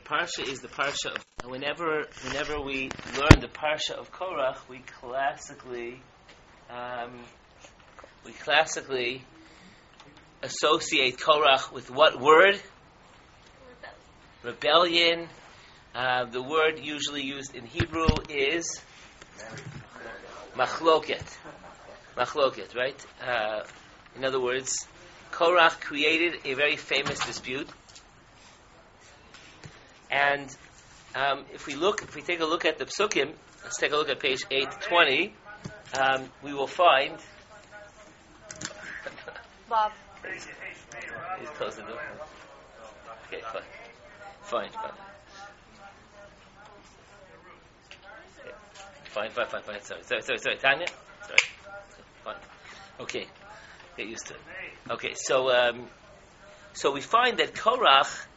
parsha is the parsha of. Whenever we learn the parsha of Korach, we classically associate Korach with what word? Rebellion. The word usually used in Hebrew is machloket. Machloket, right? In other words, Korach created a very famous dispute. And if we take a look at the psukim, let's take a look at page 820. We will find. Bob. He's close the door. Okay, fine. Fine. Sorry, Tanya. Sorry. Fine. Okay, get used to it. Okay, so we find that Korach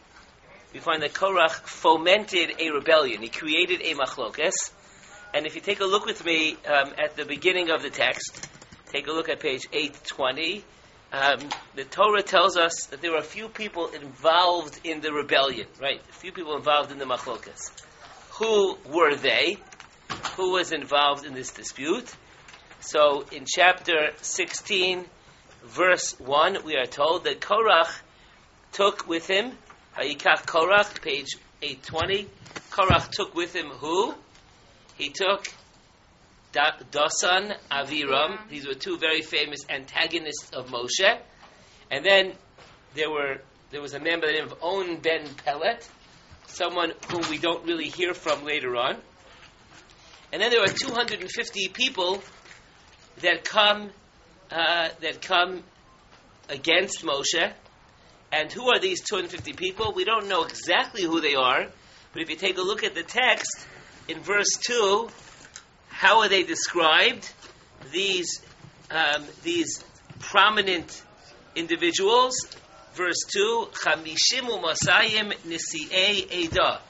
fomented a rebellion. He created a machlokes. And if you take a look with me at the beginning of the text, take a look at page 820. The Torah tells us that there were a few people involved in the rebellion, right? A few people involved in the machlokes. Who were they? Who was involved in this dispute? So in chapter 16, verse 1, we are told that Korach took with him, Vayikach Korach, page 820, Korach took with him who? He took Dasan, Aviram. These were two very famous antagonists of Moshe. And then there was a man by the name of On ben Pelet, someone whom we don't really hear from later on. And then there are 250 people that come against Moshe. And who are these 250 people? We don't know exactly who they are, but if you take a look at the text in verse 2, how are they described? These prominent individuals. Verse 2, Chamishim u'masayim nisi'ei Eda.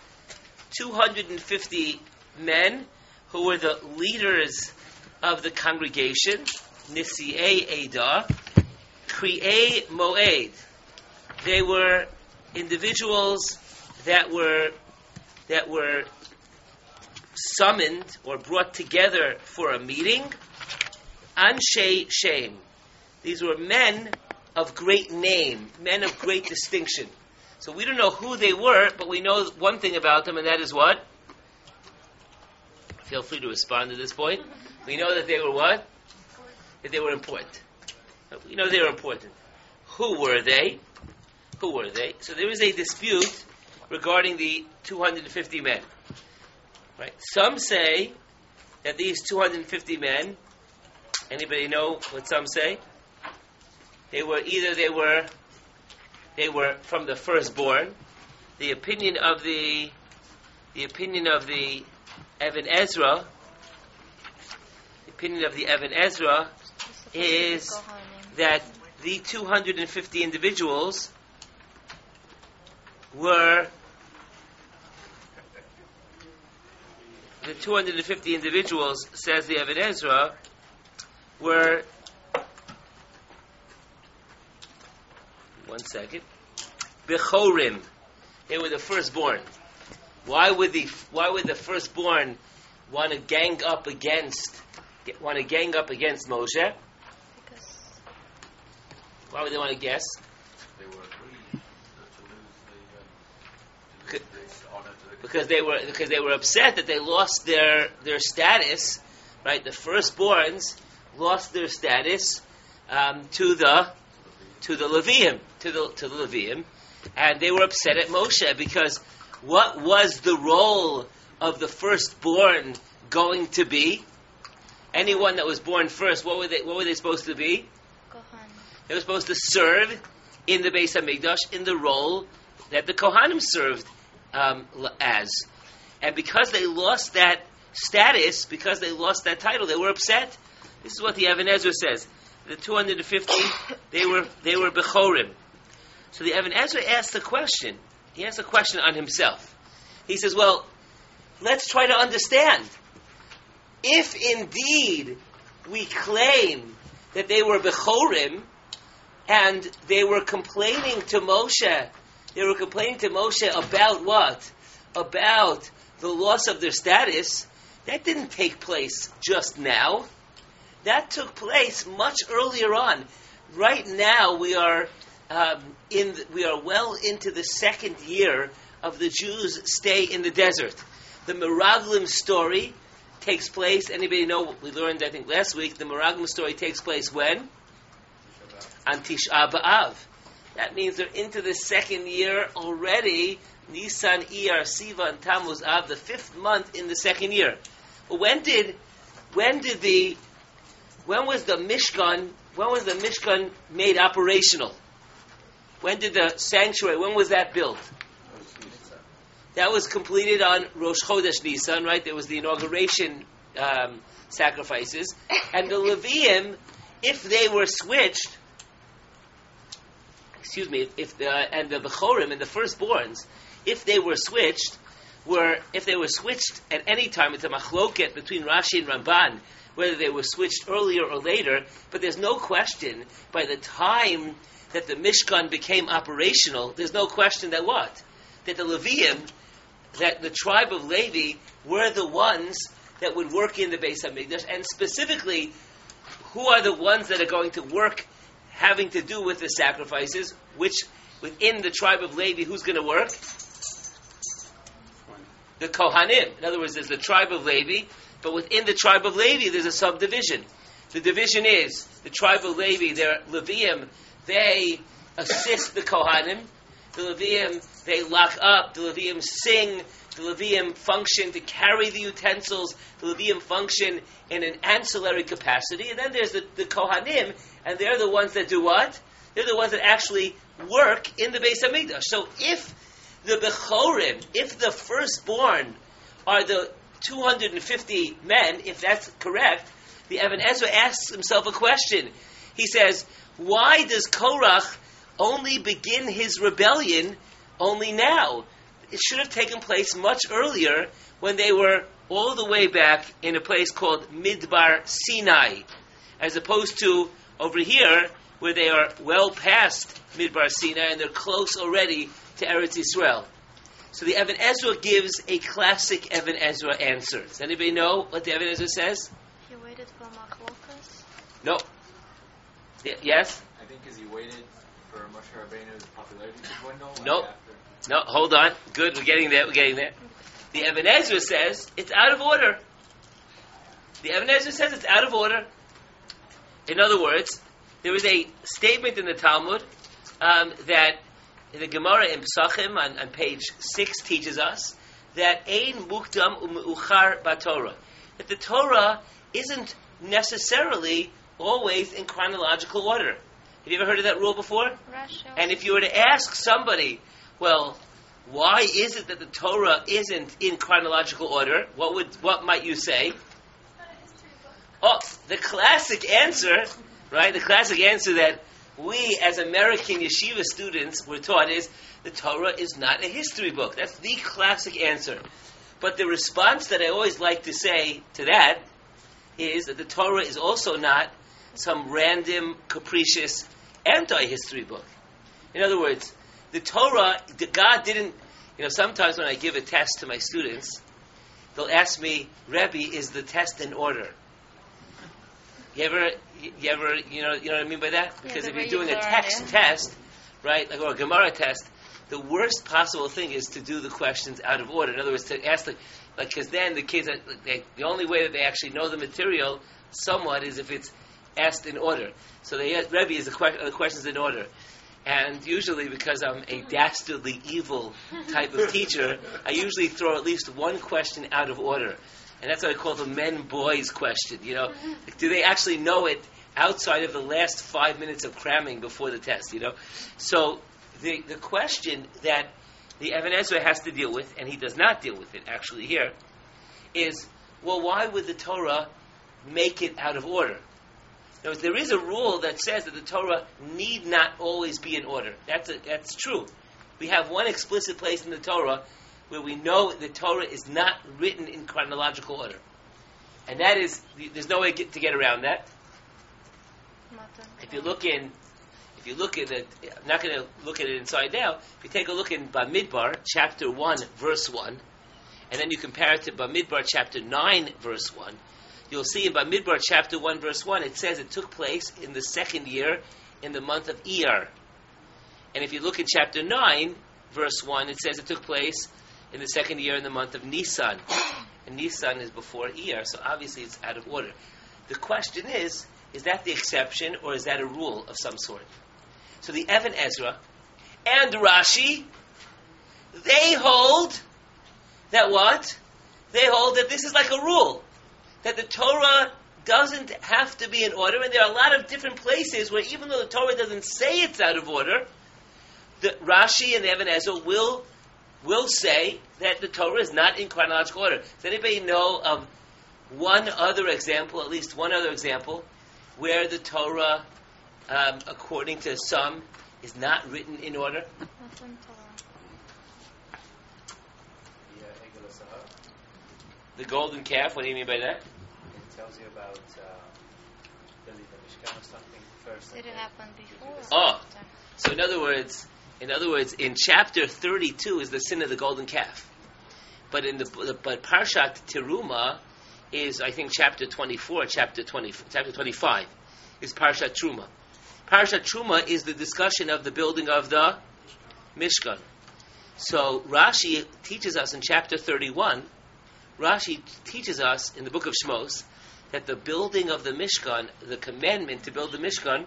250 men who were the leaders of the congregation, Nisi'ei Eda, Kri'ei Moed. They were individuals that were summoned or brought together for a meeting. Anshe Shem. These were men of great name, men of great distinction. So we don't know who they were, but we know one thing about them, and that is what? Feel free to respond to this point. We know that they were what? That they were important. We know they were important. Who were they? So there is a dispute regarding the 250 men. Right? Some say that these 250 men, anybody know what some say? They were from the firstborn. The opinion of the Even Ezra is that the 250 individuals were says the Even Ezra, were Bechorim. They were the firstborn. Why would the firstborn want to gang up against Moshe? Why would they want to guess? They were agreed to lose the honor to the because they were upset that they lost their status, right? The firstborns lost their status to the Levium, and they were upset at Moshe because what was the role of the firstborn going to be? Anyone that was born first, what were they supposed to be? Kohan. They were supposed to serve in the Beis HaMikdash in the role that the Kohanim served as. And because they lost that status, because they lost that title, they were upset. This is what the Even Ezra says. The 250, they were Bechorim. So the Even Ezra asked a question. He asked a question on himself. He says, well, let's try to understand. If indeed we claim that they were Bechorim, and they were complaining to Moshe about what? about the loss of their status, that didn't take place just now. That took place much earlier on. Right now, we are well into the second year of the Jews' stay in the desert. The Meraglim story takes place. Anybody know? We learned, I think, last week. The Meraglim story takes place when? On Tisha B'Av. That means they're into the second year already. Nisan, Iyar, Sivan, and Tammuz Av, the 5th month in the second year. But when was the Mishkan made operational? When did the sanctuary, when was that built? That was completed on Rosh Chodesh Nisan, right? There was the inauguration sacrifices. And the Leviim, if they were switched, and the Bechorim and the firstborns, if they were switched at any time, it's a machloket between Rashi and Ramban, whether they were switched earlier or later, but there's no question, by the time that the Mishkan became operational, there's no question that what? That the Leviim, that the tribe of Levi, were the ones that would work in the Beis HaMikdash, and specifically, who are the ones that are going to work having to do with the sacrifices, which within the tribe of Levi, who's going to work? The Kohanim. In other words, there's the tribe of Levi, but within the tribe of Levi, there's a subdivision. The division is, the tribe of Levi, their Leviim, they assist the Kohanim. The Leviim, they lock up. The Leviim sing. The Leviim function to carry the utensils. The Leviim function in an ancillary capacity. And then there's the Kohanim, and they're the ones that do what? They're the ones that actually work in the Beis HaMikdash. So if the Bechorim, if the firstborn are the 250 men, if that's correct, the Even Ezra asks himself a question. He says, why does Korach only begin his rebellion only now? It should have taken place much earlier, when they were all the way back in a place called Midbar Sinai, as opposed to over here, where they are well past Midbar Sinai and they're close already to Eretz Yisrael. So the Even Ezra gives a classic Even Ezra answer. Does anybody know what the Even Ezra says? He waited for Machlokas? No. Yes? I think because he waited for Moshe Rabbeinu's popularity to dwindle. Nope. No, hold on. Good, we're getting there. The Even Ezra says it's out of order. The Even Ezra says it's out of order. In other words, there is a statement in the Talmud that the Gemara in Pesachim on page 6 teaches us that ein mukdam u'meuchar b'Torah, that the Torah isn't necessarily always in chronological order. Have you ever heard of that rule before? Russia. And if you were to ask somebody, well, why is it that the Torah isn't in chronological order? What might you say? Oh, the classic answer, right? The classic answer that we as American yeshiva students were taught is the Torah is not a history book. That's the classic answer. But the response that I always like to say to that is that the Torah is also not some random, capricious anti-history book. In other words, the Torah, God didn't, sometimes when I give a test to my students, they'll ask me, Rebbe, is the test in order? You ever, you know what I mean by that? Because if you're doing a text test, right, or a Gemara test, the worst possible thing is to do the questions out of order. In other words, to ask because then the kids, the only way that they actually know the material somewhat is if it's asked in order. So they ask, Rebbe, is the questions in order? And usually, because I'm a dastardly evil type of teacher, I usually throw at least one question out of order. And that's what I call the men-boys question. Do they actually know it outside of the last 5 minutes of cramming before the test? So the question that the Even Ezra has to deal with, and he does not deal with it actually here, is, well, why would the Torah make it out of order? Now, there is a rule that says that the Torah need not always be in order. That's true. We have one explicit place in the Torah where we know the Torah is not written in chronological order. And that is, there's no way to get around that. If you look you look at it, I'm not going to look at it inside now. If you take a look in Bamidbar, chapter 1, verse 1, and then you compare it to Bamidbar, chapter 9, verse 1, you'll see in Bamidbar, chapter 1, verse 1, it says it took place in the second year in the month of Iyar. And if you look at chapter 9, verse 1, it says it took place in the second year in the month of Nisan. And Nisan is before Iyar, so obviously it's out of order. The question is that the exception or is that a rule of some sort? So the Even Ezra and Rashi, they hold that what? They hold that this is like a rule. That the Torah doesn't have to be in order, and there are a lot of different places where even though the Torah doesn't say it's out of order, the Rashi and the Even Ezra will say that the Torah is not in chronological order. Does anybody know of one other example, at least one other example, where the Torah, according to some, is not written in order? The golden calf, what do you mean by that? It tells you about building the Mishkan or something first. Did it happen before? Oh, so in other words, in chapter 32 is the sin of the golden calf, but but Parshat Teruma is, I think, chapter 24, chapter 25 is Parshat Truma. Parshat Truma is the discussion of the building of the Mishkan. So Rashi teaches us in chapter 31. Rashi teaches us in the book of Shmos that the building of the Mishkan, the commandment to build the Mishkan,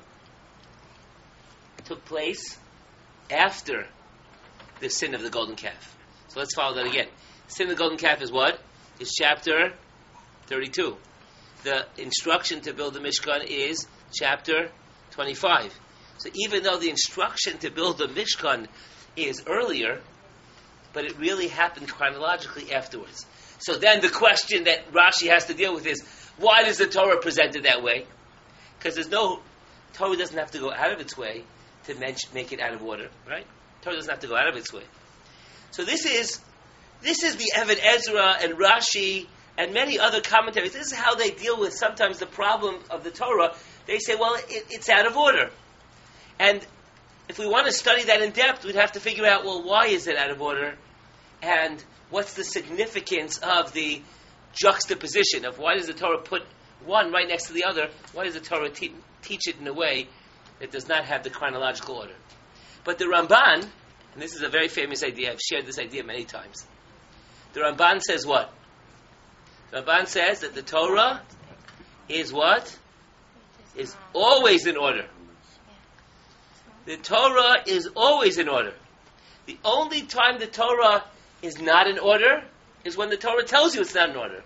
took place after the sin of the golden calf. So let's follow that again. Sin of the golden calf is what? Is chapter 32. The instruction to build the Mishkan is chapter 25. So even though the instruction to build the Mishkan is earlier, but it really happened chronologically afterwards. So then the question that Rashi has to deal with is, why does the Torah present it that way? Because Torah doesn't have to go out of its way to make it out of order, right? Torah doesn't have to go out of its way. So this is the Even Ezra and Rashi and many other commentaries. This is how they deal with sometimes the problem of the Torah. They say, well, it's out of order. And if we want to study that in depth, we'd have to figure out, well, why is it out of order? And what's the significance of the juxtaposition of why does the Torah put one right next to the other? Why does the Torah teach it in a way that does not have the chronological order? But the Ramban, and this is a very famous idea, I've shared this idea many times. The Ramban says what? The Ramban says that the Torah is what? Is always in order. The Torah is always in order. The only time the Torah is not in order is when the Torah tells you it's not in order.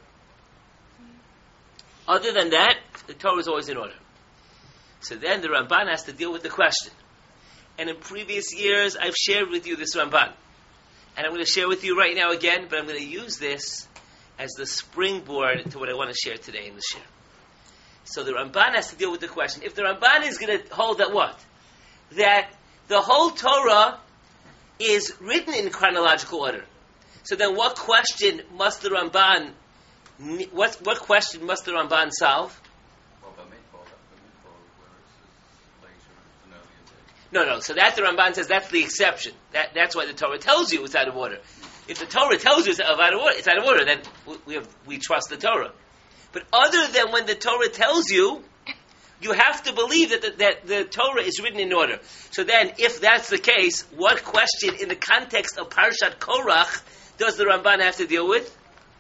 Other than that, the Torah is always in order. So then the Ramban has to deal with the question. And in previous years, I've shared with you this Ramban. And I'm going to share with you right now again, but I'm going to use this as the springboard to what I want to share today in the share. So the Ramban has to deal with the question. If the Ramban is going to hold that what? That the whole Torah is written in chronological order. So then what question must the Ramban solve? Well, the Midbar where it's later an earlier date. No. So that the Ramban says that's the exception. That's why the Torah tells you it's out of order. If the Torah tells you it's out of order, then we trust the Torah. But other than when the Torah tells you, you have to believe that the Torah is written in order. So then, if that's the case, what question in the context of Parshat Korach does the Ramban have to deal with?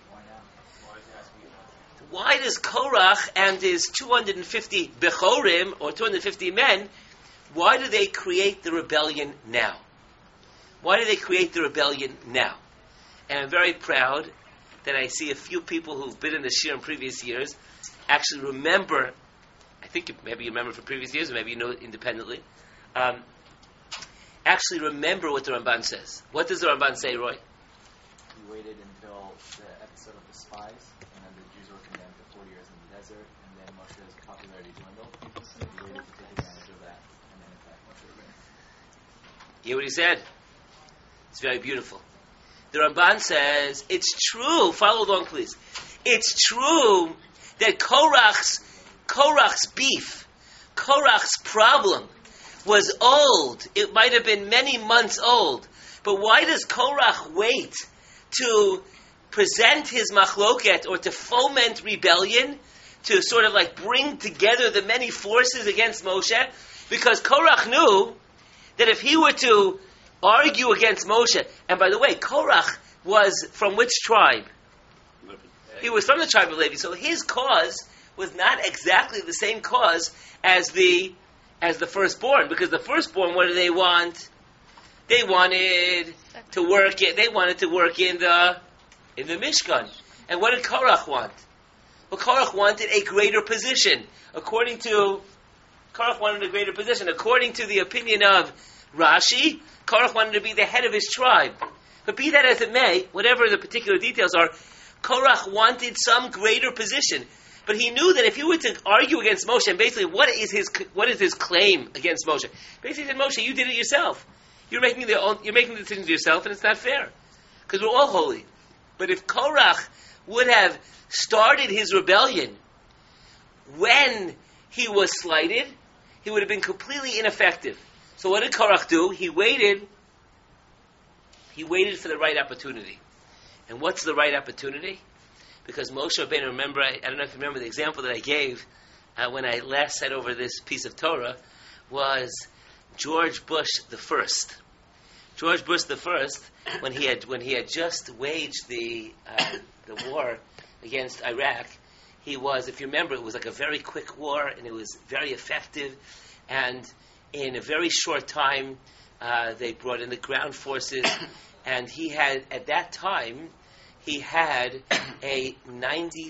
Why does Korach and his 250 Bechorim, or 250 men, why do they create the rebellion now? Why do they create the rebellion now? And I'm very proud that I see a few people who've been in the Shir in previous years actually remember. I think maybe you remember from previous years, or maybe you know it independently. Actually remember what the Ramban says. What does the Ramban say, Roy? He waited until the episode of the spies, and then the Jews were condemned to 40 years in the desert, and then Moshe's popularity dwindled. So he waited to take advantage of that, and then in fact Moshe reigned. You hear what he said? It's very beautiful. The Ramban says, it's true, follow along please, it's true that Korach's beef, Korach's problem was old. It might have been many months old. But why does Korach wait to present his machloket or to foment rebellion, to sort of like bring together the many forces against Moshe? Because Korach knew that if he were to argue against Moshe, and by the way, Korach was from which tribe? He was from the tribe of Levi, so his cause was not exactly the same cause as the firstborn, because the firstborn, what do they want? They wanted to work. They wanted to work in the Mishkan. And what did Korach want? Well, Korach wanted a greater position. Korach wanted a greater position. According to the opinion of Rashi, Korach wanted to be the head of his tribe. But be that as it may, whatever the particular details are, Korach wanted some greater position. But he knew that if he were to argue against Moshe, and basically, what is his claim against Moshe? Basically, he said, Moshe, you did it yourself. You're making the decisions yourself, and it's not fair because we're all holy. But if Korach would have started his rebellion when he was slighted, he would have been completely ineffective. So what did Korach do? He waited for the right opportunity. And what's the right opportunity? Because Moshe Rabbeinu, remember, I don't know if you remember the example that I gave when I last said over this piece of Torah, was George Bush the First. George Bush the First, when he had just waged the war against Iraq, he was, if you remember, it was like a very quick war, and it was very effective, and in a very short time, they brought in the ground forces, and he had, at that time, he had a 92%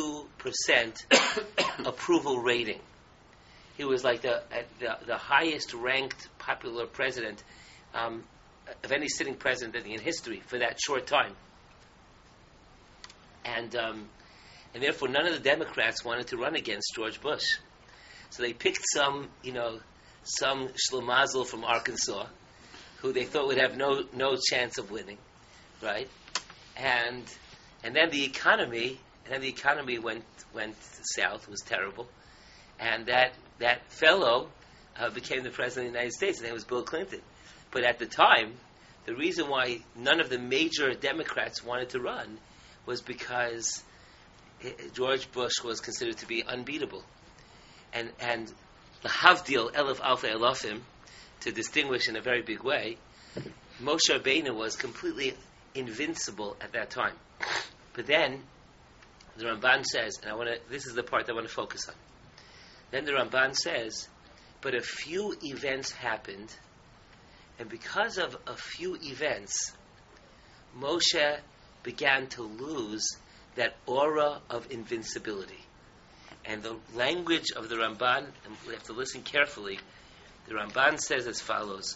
approval rating. He was like the highest ranked popular president of any sitting president in history for that short time. And therefore none of the Democrats wanted to run against George Bush. So they picked some Shlomazel from Arkansas, who they thought would have no chance of winning, right? And then the economy went south, was terrible, and that fellow became the president of the United States. His name was Bill Clinton. But at the time, the reason why none of the major Democrats wanted to run was because George Bush was considered to be unbeatable, and the Havdil Elef Alpha Elofim, to distinguish in a very big way, Moshe Rabbeinu was completely invincible at that time. But then the Ramban says, and this is the part I want to focus on. Then the Ramban says, but a few events happened, and because of a few events, Moshe began to lose that aura of invincibility. And the language of the Ramban, and we have to listen carefully, the Ramban says as follows.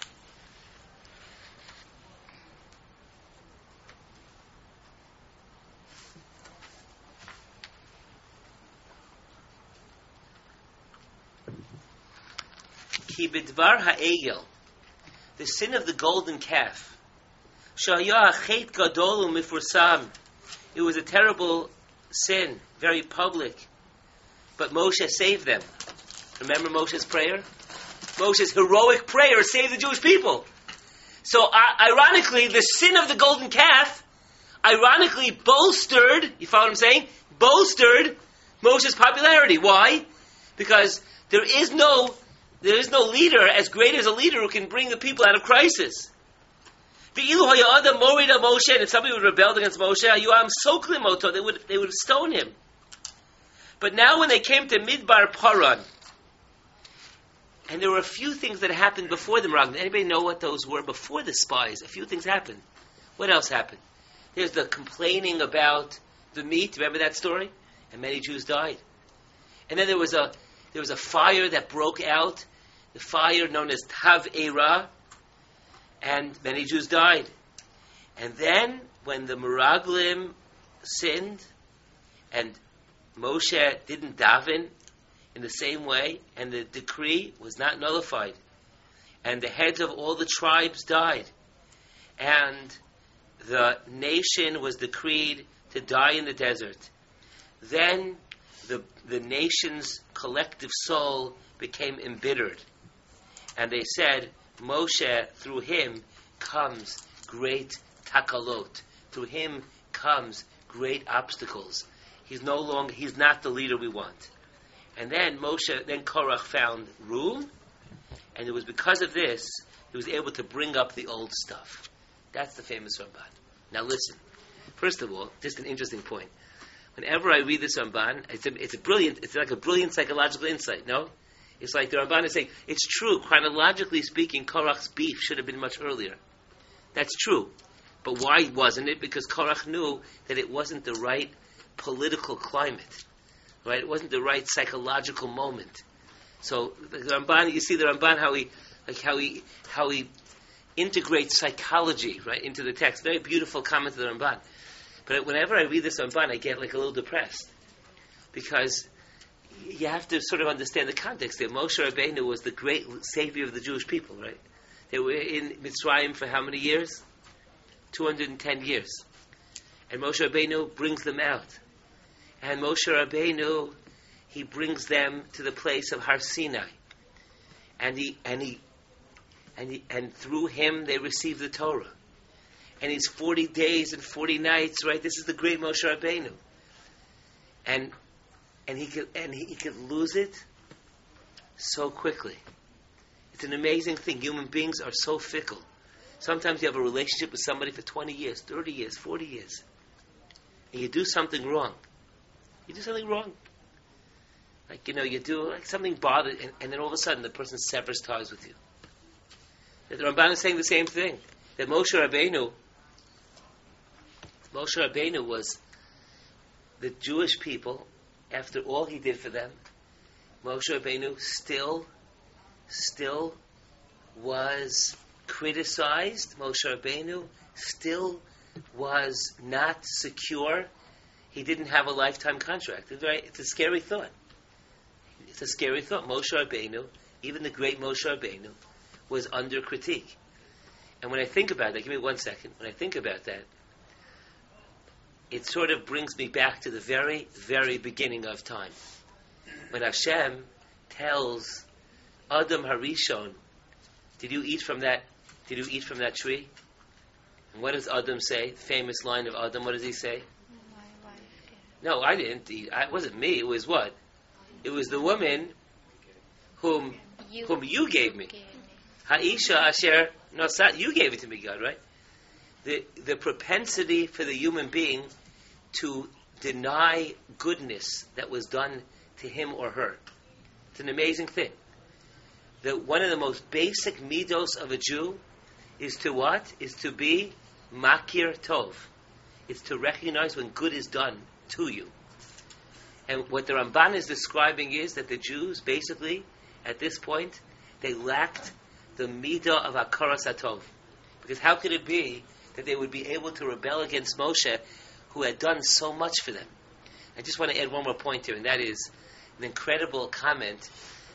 Ki bidvar ha'egel, the sin of the golden calf, shaya chet gadol u'mifursam, it was a terrible sin, very public, but Moshe saved them. Remember Moshe's prayer? Moshe's heroic prayer saved the Jewish people. So ironically, the sin of the golden calf ironically bolstered, you follow what I'm saying? Bolstered Moshe's popularity. Why? Because there is no leader as great as a leader who can bring the people out of crisis. And if somebody would rebel against Moshe, they would stone him. But now when they came to Midbar Paran, and there were a few things that happened before the Meraglim. Anybody know what those were before the spies? A few things happened. What else happened? There's the complaining about the meat. Remember that story? And many Jews died. And then there was a fire that broke out. The fire known as Tav Eira. And many Jews died. And then when the Meraglim sinned, and Moshe didn't daven in the same way, and the decree was not nullified, and the heads of all the tribes died, and the nation was decreed to die in the desert, then the nation's collective soul became embittered. And they said, Moshe, through him comes great takalot. Through him comes great obstacles. He's not the leader we want. And then Korach found room, and it was because of this he was able to bring up the old stuff. That's the famous Ramban. Now listen. First of all, just an interesting point. Whenever I read this Ramban, it's like a brilliant psychological insight, no? It's like the Ramban is saying, it's true, chronologically speaking, Korach's beef should have been much earlier. That's true. But why wasn't it? Because Korach knew that it wasn't the right political climate. Right? It wasn't the right psychological moment. So the Ramban, you see the Ramban how he integrates psychology, right, into the text. Very beautiful comment of the Ramban. But whenever I read this Ramban, I get like a little depressed, because you have to sort of understand the context. That Moshe Rabbeinu was the great savior of the Jewish people, right? They were in Mitzrayim for how many years? 210 years. And Moshe Rabbeinu brings them out. And Moshe Rabbeinu, he brings them to the place of Har Sinai. And through him they receive the Torah. And he's 40 days and 40 nights, right? This is the great Moshe Rabbeinu. And he could lose it so quickly. It's an amazing thing. Human beings are so fickle. Sometimes you have a relationship with somebody for 20 years, 30 years, 40 years. And you do something wrong. Like, you do like something bothered, and then all of a sudden the person severs ties with you. The Ramban is saying the same thing. That Moshe Rabbeinu was the Jewish people, after all he did for them, Moshe Rabbeinu still was criticized. Moshe Rabbeinu still was not secure. He didn't have a lifetime contract. It's a scary thought. Moshe Rabbeinu, even the great Moshe Rabbeinu, was under critique. And when I think about that, give me 1 second. When I think about that, it sort of brings me back to the very, very beginning of time. When Hashem tells Adam Harishon, did you eat from that tree? And what does Adam say? Famous line of Adam, what does he say? My wife gave. No, I didn't eat. It wasn't me. It was what? It was the woman whom you gave me. Ha'isha asher nosat, you gave it to me, God, right? The propensity for the human being to deny goodness that was done to him or her. It's an amazing thing. One of the most basic midos of a Jew is to what? Is to be makir tov. It's to recognize when good is done to you. And what the Ramban is describing is that the Jews, basically, at this point, they lacked the midah of hakaras hatov. Because how could it be that they would be able to rebel against Moshe, who had done so much for them? I just want to add one more point here, and that is an incredible comment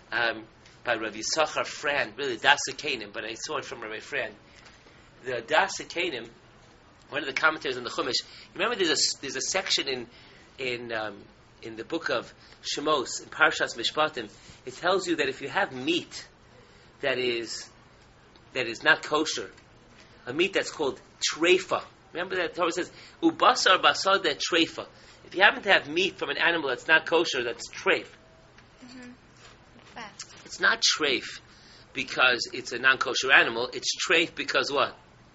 by Rav Yisachar Fran, really Dasa Kanim, but I saw it from Rabbi Fran. The Dasa Kanim, one of the commentators on the Chumash, remember there's a section in the book of Shemos, in Parshas Mishpatim, it tells you that if you have meat that is not kosher, a meat that's called treifa. Remember that Torah says, "Ubasar basar de treifa." If you happen to have meat from an animal that's not kosher, that's treif. Mm-hmm. It's not treif because it's a non-kosher animal. It's treif because what?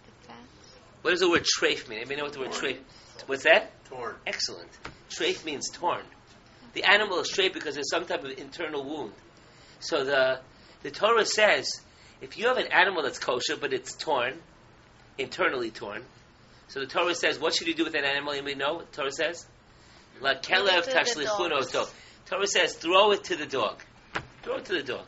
What does the word treif mean? Anybody know what the word treif? What's that? Torn. Excellent. Treif means torn. The animal is treif because there's some type of internal wound. So the Torah says, if you have an animal that's kosher but it's torn, internally torn, so the Torah says, what should you do with an animal? Anybody know what the Torah says? La kelev tashlichuno to. Torah says, throw it to the dog. Throw it to the dog.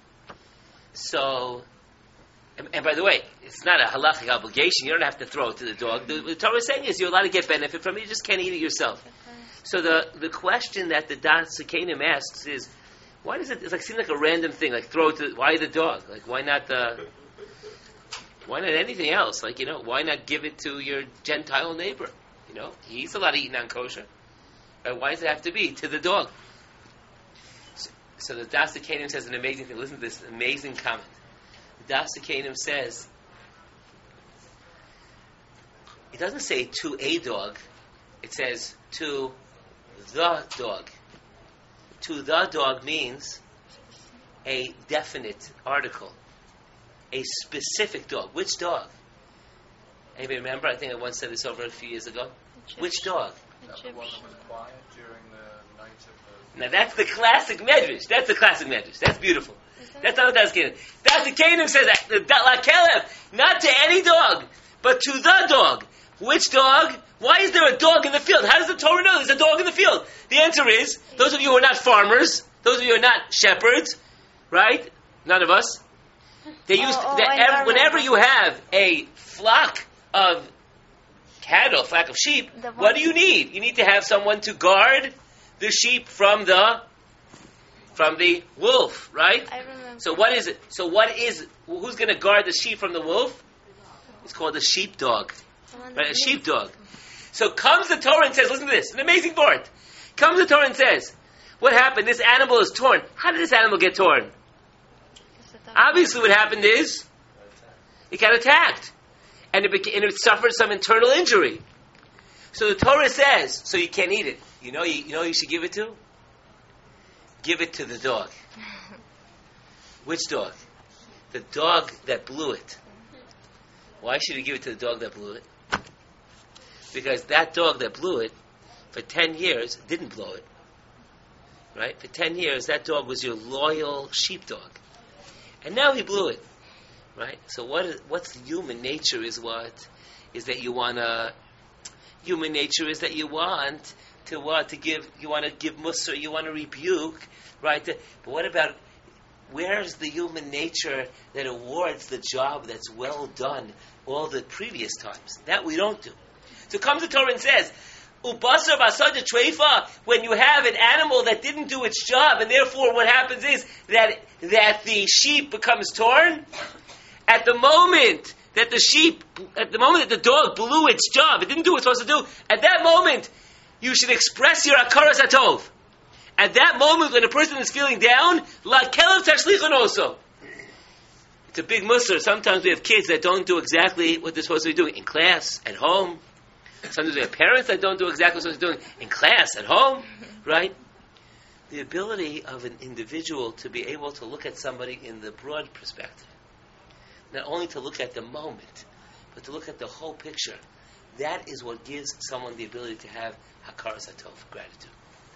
So, and by the way, it's not a halachic obligation. You don't have to throw it to the dog. The Torah is saying is you're allowed to get benefit from it. You just can't eat it yourself. So the question that the Das Sekanim asks is, why does it seem like a random thing? Like throw it to, why the dog? Like why not anything else? Like, why not give it to your Gentile neighbor? He's allowed to eat non-kosher. Why does it have to be to the dog? So the Das Sekanim says an amazing thing. Listen to this amazing comment. Das Kanim says, it doesn't say to a dog, it says to the dog. To the dog means a definite article, a specific dog. Which dog? Anybody remember? I think I once said this over a few years ago. Egyptian. Which dog? That the one that was quiet during the night of the... Now that's the classic medrash. That's the classic medrash. That's beautiful. That's not what Das Kanim. Das Kanim says that la kelev, not to any dog, but to the dog. Which dog? Why is there a dog in the field? How does the Torah know there's a dog in the field? The answer is, those of you who are not farmers, those of you who are not shepherds, right? None of us. They used whenever you have a flock of cattle, flock of sheep, what do you need? You need to have someone to guard the sheep from the wolf, right? I remember. So what is it? Who's going to guard the sheep from the wolf? It's called a sheepdog. Right, a sheepdog. So comes the Torah and says, listen to this, an amazing part. Comes the Torah and says, what happened? This animal is torn. How did this animal get torn? Obviously what happened is, it got attacked. And it suffered some internal injury. So the Torah says, so you can't eat it. You know you should give it to? Give it to the dog. Which dog? The dog that blew it. Why should you give it to the dog that blew it? Because that dog that blew it, for 10 years, didn't blow it. Right? For 10 years, that dog was your loyal sheepdog. And now he blew it. Right? So what's human nature is that you want to... Human nature is that you want to give mussar, you want to rebuke, right? But what about, where's the human nature that awards the job that's well done all the previous times? That we don't do. So comes the Torah and says, Ubasar basada treifa, when you have an animal that didn't do its job, and therefore what happens is that the sheep becomes torn, at the moment that the dog blew its job, it didn't do what it's supposed to do, at that moment, you should express your akaras hatov. At that moment, when a person is feeling down, la kelev tashlichon also. It's a big mussar. Sometimes we have kids that don't do exactly what they're supposed to be doing in class, at home. Sometimes we have parents that don't do exactly what they're supposed to be doing in class, at home, right? The ability of an individual to be able to look at somebody in the broad perspective. Not only to look at the moment, but to look at the whole picture. That is what gives someone the ability to have hakaras hatov, gratitude.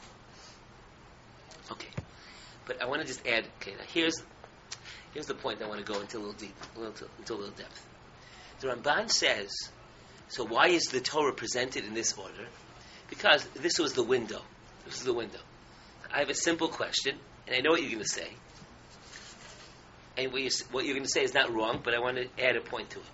Okay, but I want to just add. Okay, now here's the point I want to go into a little deep, into a little depth. The Ramban says, so why is the Torah presented in this order? Because this was the window. This is the window. I have a simple question, and I know what you're going to say. And what you're going to say is not wrong, but I want to add a point to it.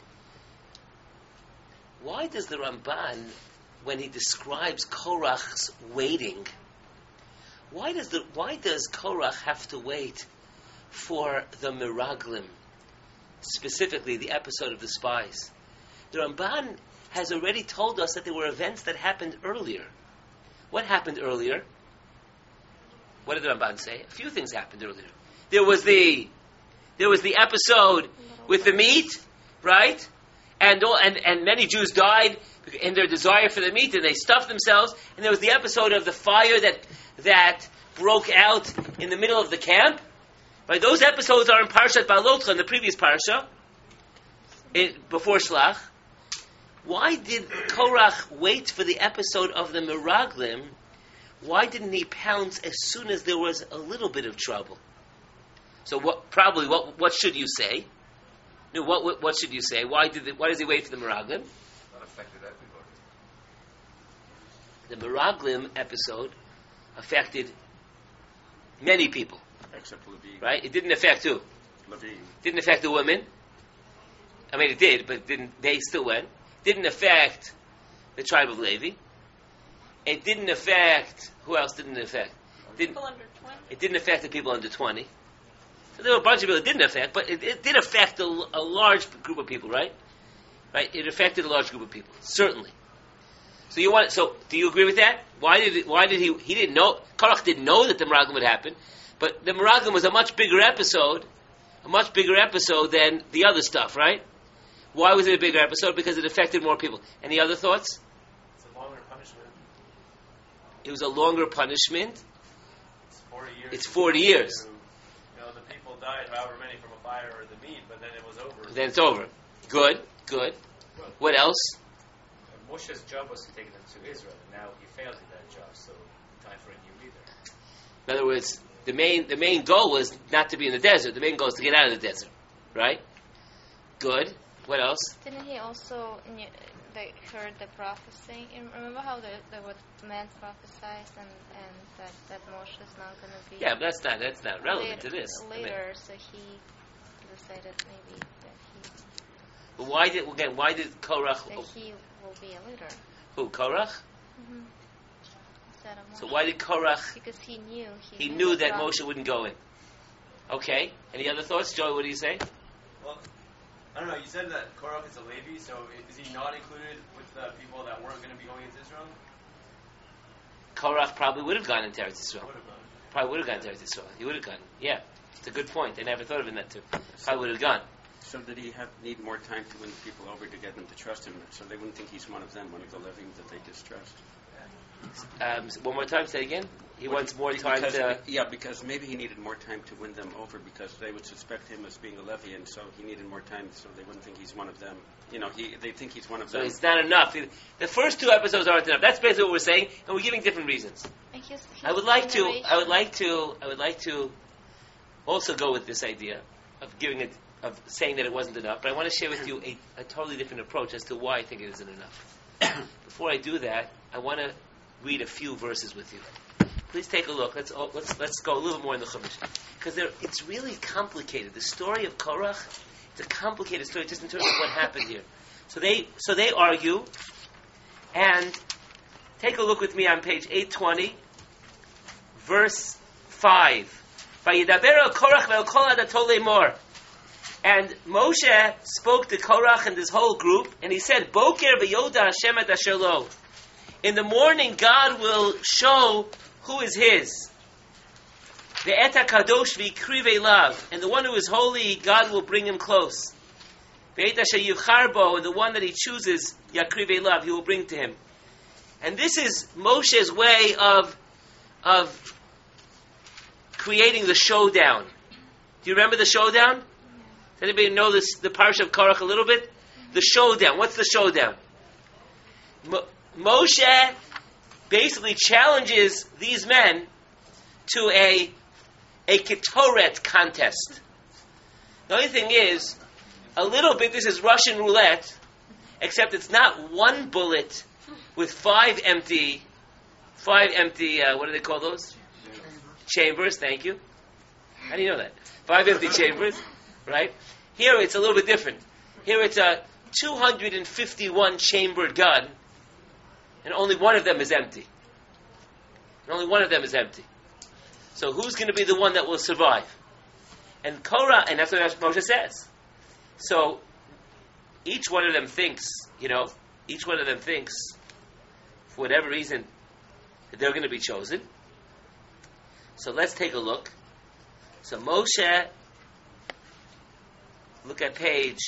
Why does the Ramban, when he describes Korach's waiting, why does Korach have to wait for the Miraglim, specifically the episode of the spies? The Ramban has already told us that there were events that happened earlier. What happened earlier? What did the Ramban say? A few things happened earlier. There was the episode with the meat, right? And many Jews died in their desire for the meat, and they stuffed themselves. And there was the episode of the fire that broke out in the middle of the camp. Right? Those episodes are in Parshat Balotcha, in the previous parsha, before Shlach. Why did Korach wait for the episode of the Miraglim? Why didn't he pounce as soon as there was a little bit of trouble? So what should you say? No, what should you say? Why does he wait for the Miraglim? That affected everybody. The Miraglim episode affected many people. Except Levine. Right? It didn't affect who? Levine. Didn't affect the women. I mean, it did, but they still went. Didn't affect the tribe of Levi. It didn't affect... Who else didn't it affect? People under 20. It didn't affect the people under 20. So there were a bunch of people it didn't affect, but it did affect a large group of people, right? Right? It affected a large group of people, certainly. So do you agree with that? Why did he didn't know, Korach didn't know that the Miraglim would happen, but the Miraglim was a much bigger episode, a much bigger episode than the other stuff, right? Why was it a bigger episode? Because it affected more people. Any other thoughts? It's a longer punishment. It was a longer punishment. It's 40 years. It's 40 years. You know, the people died, however many, from a fire or the meat, but then it was over. Then it's over. Good. What else? Moshe's job was to take them to Israel, and now he failed in that job, so time for a new leader. In other words, the main goal was not to be in the desert. The main goal is to get out of the desert, right? Good. What else? Didn't he also they heard the prophecy? Remember how there were men prophesied and that Moshe is not going to be. Yeah, but that's not relevant to this. Later, so he decided maybe that But why did Korach? he will be a leader. Who, Korach? Mm-hmm. Instead of Moshe. So why did Korach? Because he knew. He knew that Moshe wouldn't go in. Okay. Any other thoughts, Joey? What do you say? Well, I don't know. You said that Korach is a Levi, so is he not included with the people that weren't going to be going into Israel? Korach probably would have gone into Eretz Yisrael. Would have gone. Probably would have gone to Eretz Yisrael. He would have gone. Yeah, it's a good point. I never thought of it that too. Probably would have gone. So did he need more time to win people over to get them to trust him, so they wouldn't think he's one of them, one of the Levim that they distrust? One more time, say it again. He wants more time to... Yeah, because maybe he needed more time to win them over because they would suspect him as being a Levi, and so he needed more time so they wouldn't think he's one of them. You know, they think he's one of them. So it's not enough. The first two episodes aren't enough. That's basically what we're saying, and we're giving different reasons. And I would like to also go with this idea of saying that it wasn't enough, but I want to share with you a totally different approach as to why I think it isn't enough. Before I do that, I want to read a few verses with you. Please take a look. Let's go a little more in the Chumash, because it's really complicated. The story of Korach, it's a complicated story just in terms of what happened here. So they argue, and take a look with me on page 820, verse 5. Vayidaber el Korach ve'el kol adato lemor. And Moshe spoke to Korach and this whole group, and he said, Boker v'yoda Hashem et asher lo. In the morning, God will show who is His. The Eta Kadosh v'ikrive lav, and the one who is holy, God will bring him close. Ve'eta sheyivcharbo, and the one that He chooses, yakrive lav, He will bring to him. And this is Moshe's way of creating the showdown. Do you remember the showdown? Does anybody know the parsha of Korach a little bit? The showdown. What's the showdown? Moshe basically challenges these men to a Ketoret contest. The only thing is, a little bit, this is Russian roulette, except it's not one bullet with five empty, what do they call those? Chambers, thank you. How do you know that? 5 empty chambers, right? Here it's a little bit different. Here it's a 251 chambered gun, and only one of them is empty. So who's going to be the one that will survive? And Korah, and that's what Moshe says. So each one of them thinks, for whatever reason, that they're going to be chosen. So let's take a look. So Moshe, look at page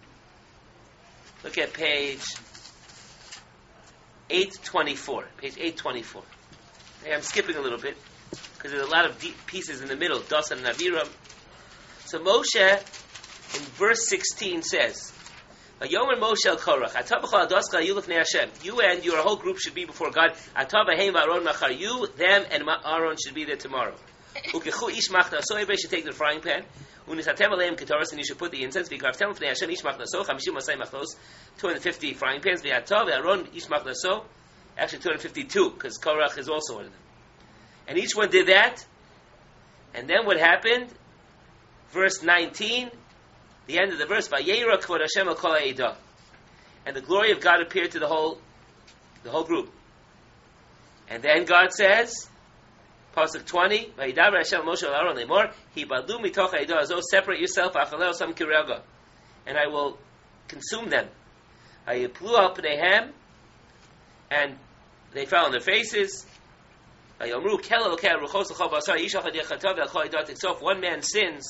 824. Page 824. Hey, I'm skipping a little bit because there's a lot of deep pieces in the middle. Dasan and Aviram. So Moshe, in verse 16, says, "Vayomer Moshe el Korach, Atah b'chol adoscha hayu lifnei Hashem." You and your whole group should be before God. Atah v'heim v'Aaron machar. You, them, and Aaron should be there tomorrow. Ukechu ish machna. So everybody should take the frying pan. Unisatem aleim ketoras, and you should put the incense. V'yikraftem l'fnei Hashem ish machna so. 50 masay machnos. 250 frying pans. V'Atah v'Aaron ish machna so. Actually 252, because Korach is also one of them. And each one did that. And then what happened? Verse 19, the end of the verse, Vayera kvod Hashem al kol ha'edah. And the glory of God appeared to the whole group. And then God says, Pasuk 20, Vayidaber Hashem Moshe el Aaron lemor, Hibadu mitoch ha'edah azo, separate yourself, Achalel sam kirega, and I will consume them. Hayiplu al pneihem, and they fell on their faces. If one man sins,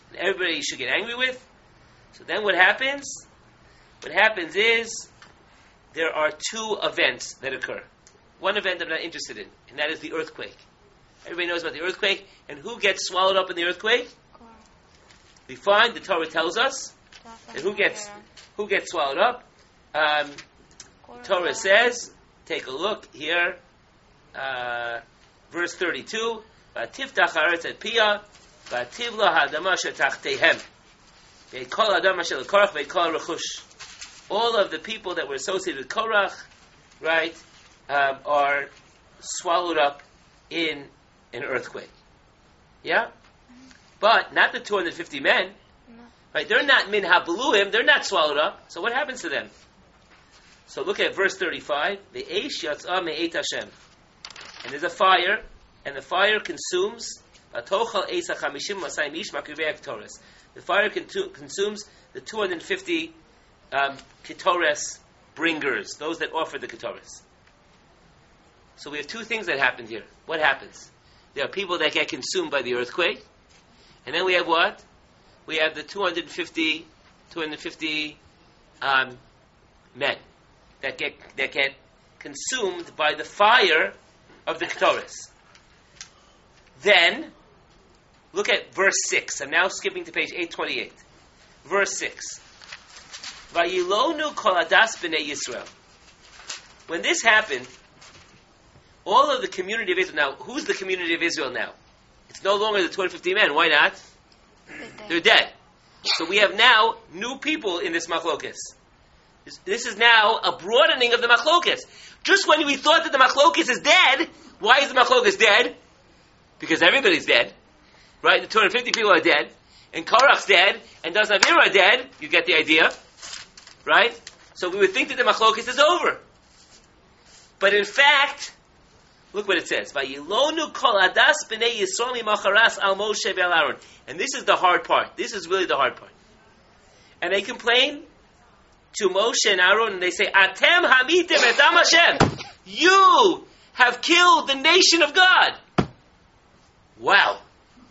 and everybody you should get angry with. So then what happens? What happens is there are two events that occur. One event I'm not interested in, and that is the earthquake. Everybody knows about the earthquake, and who gets swallowed up in the earthquake? We find the Torah tells us that who gets swallowed up. Torah says, take a look here, verse 32. V'tiftach haaretz et pia, v'tivla ha'adama shetachtehem. Ve'kol ha'adama shel Korach, ve'kol ha'rechush. All of the people that were associated with Korach, right, are swallowed up in an earthquake. Yeah? But not the 250 men. No. Right? They're not min habeluim, they're not swallowed up. So what happens to them? So look at verse 35. The Eish yatzah me'et Hashem. And there's a fire, and the fire consumes the fire consumes the 250 ketores bringers, those that offer the ketores. So we have two things that happened here. What happens? There are people that get consumed by the earthquake, and then we have what? We have the 250 men that get consumed by the fire of the ketores. Then, look at verse 6. I'm now skipping to page 828. Verse 6. Vayilonu kol adas b'nei Yisrael. When this happened, all of the community of Israel, now, who's the community of Israel now? It's no longer the 250 men. Why not? They're dead. So we have now new people in this machlokes. This is now a broadening of the machlokes. Just when we thought that the machlokes is dead, why is the machlokes dead? Because everybody's dead. Right? The 250 people are dead. And Korach's dead. And Dazavir are dead. You get the idea. Right? So we would think that the machlokes is over. But in fact, look what it says. Vayilonu kol adas b'nei Yisrael mimacharas al Moshe ve'al Aaron. And this is the hard part. This is really the hard part. And they complain to Moshe and Aaron, and they say, Atem hamitem et am Hashem. You have killed the nation of God. Wow.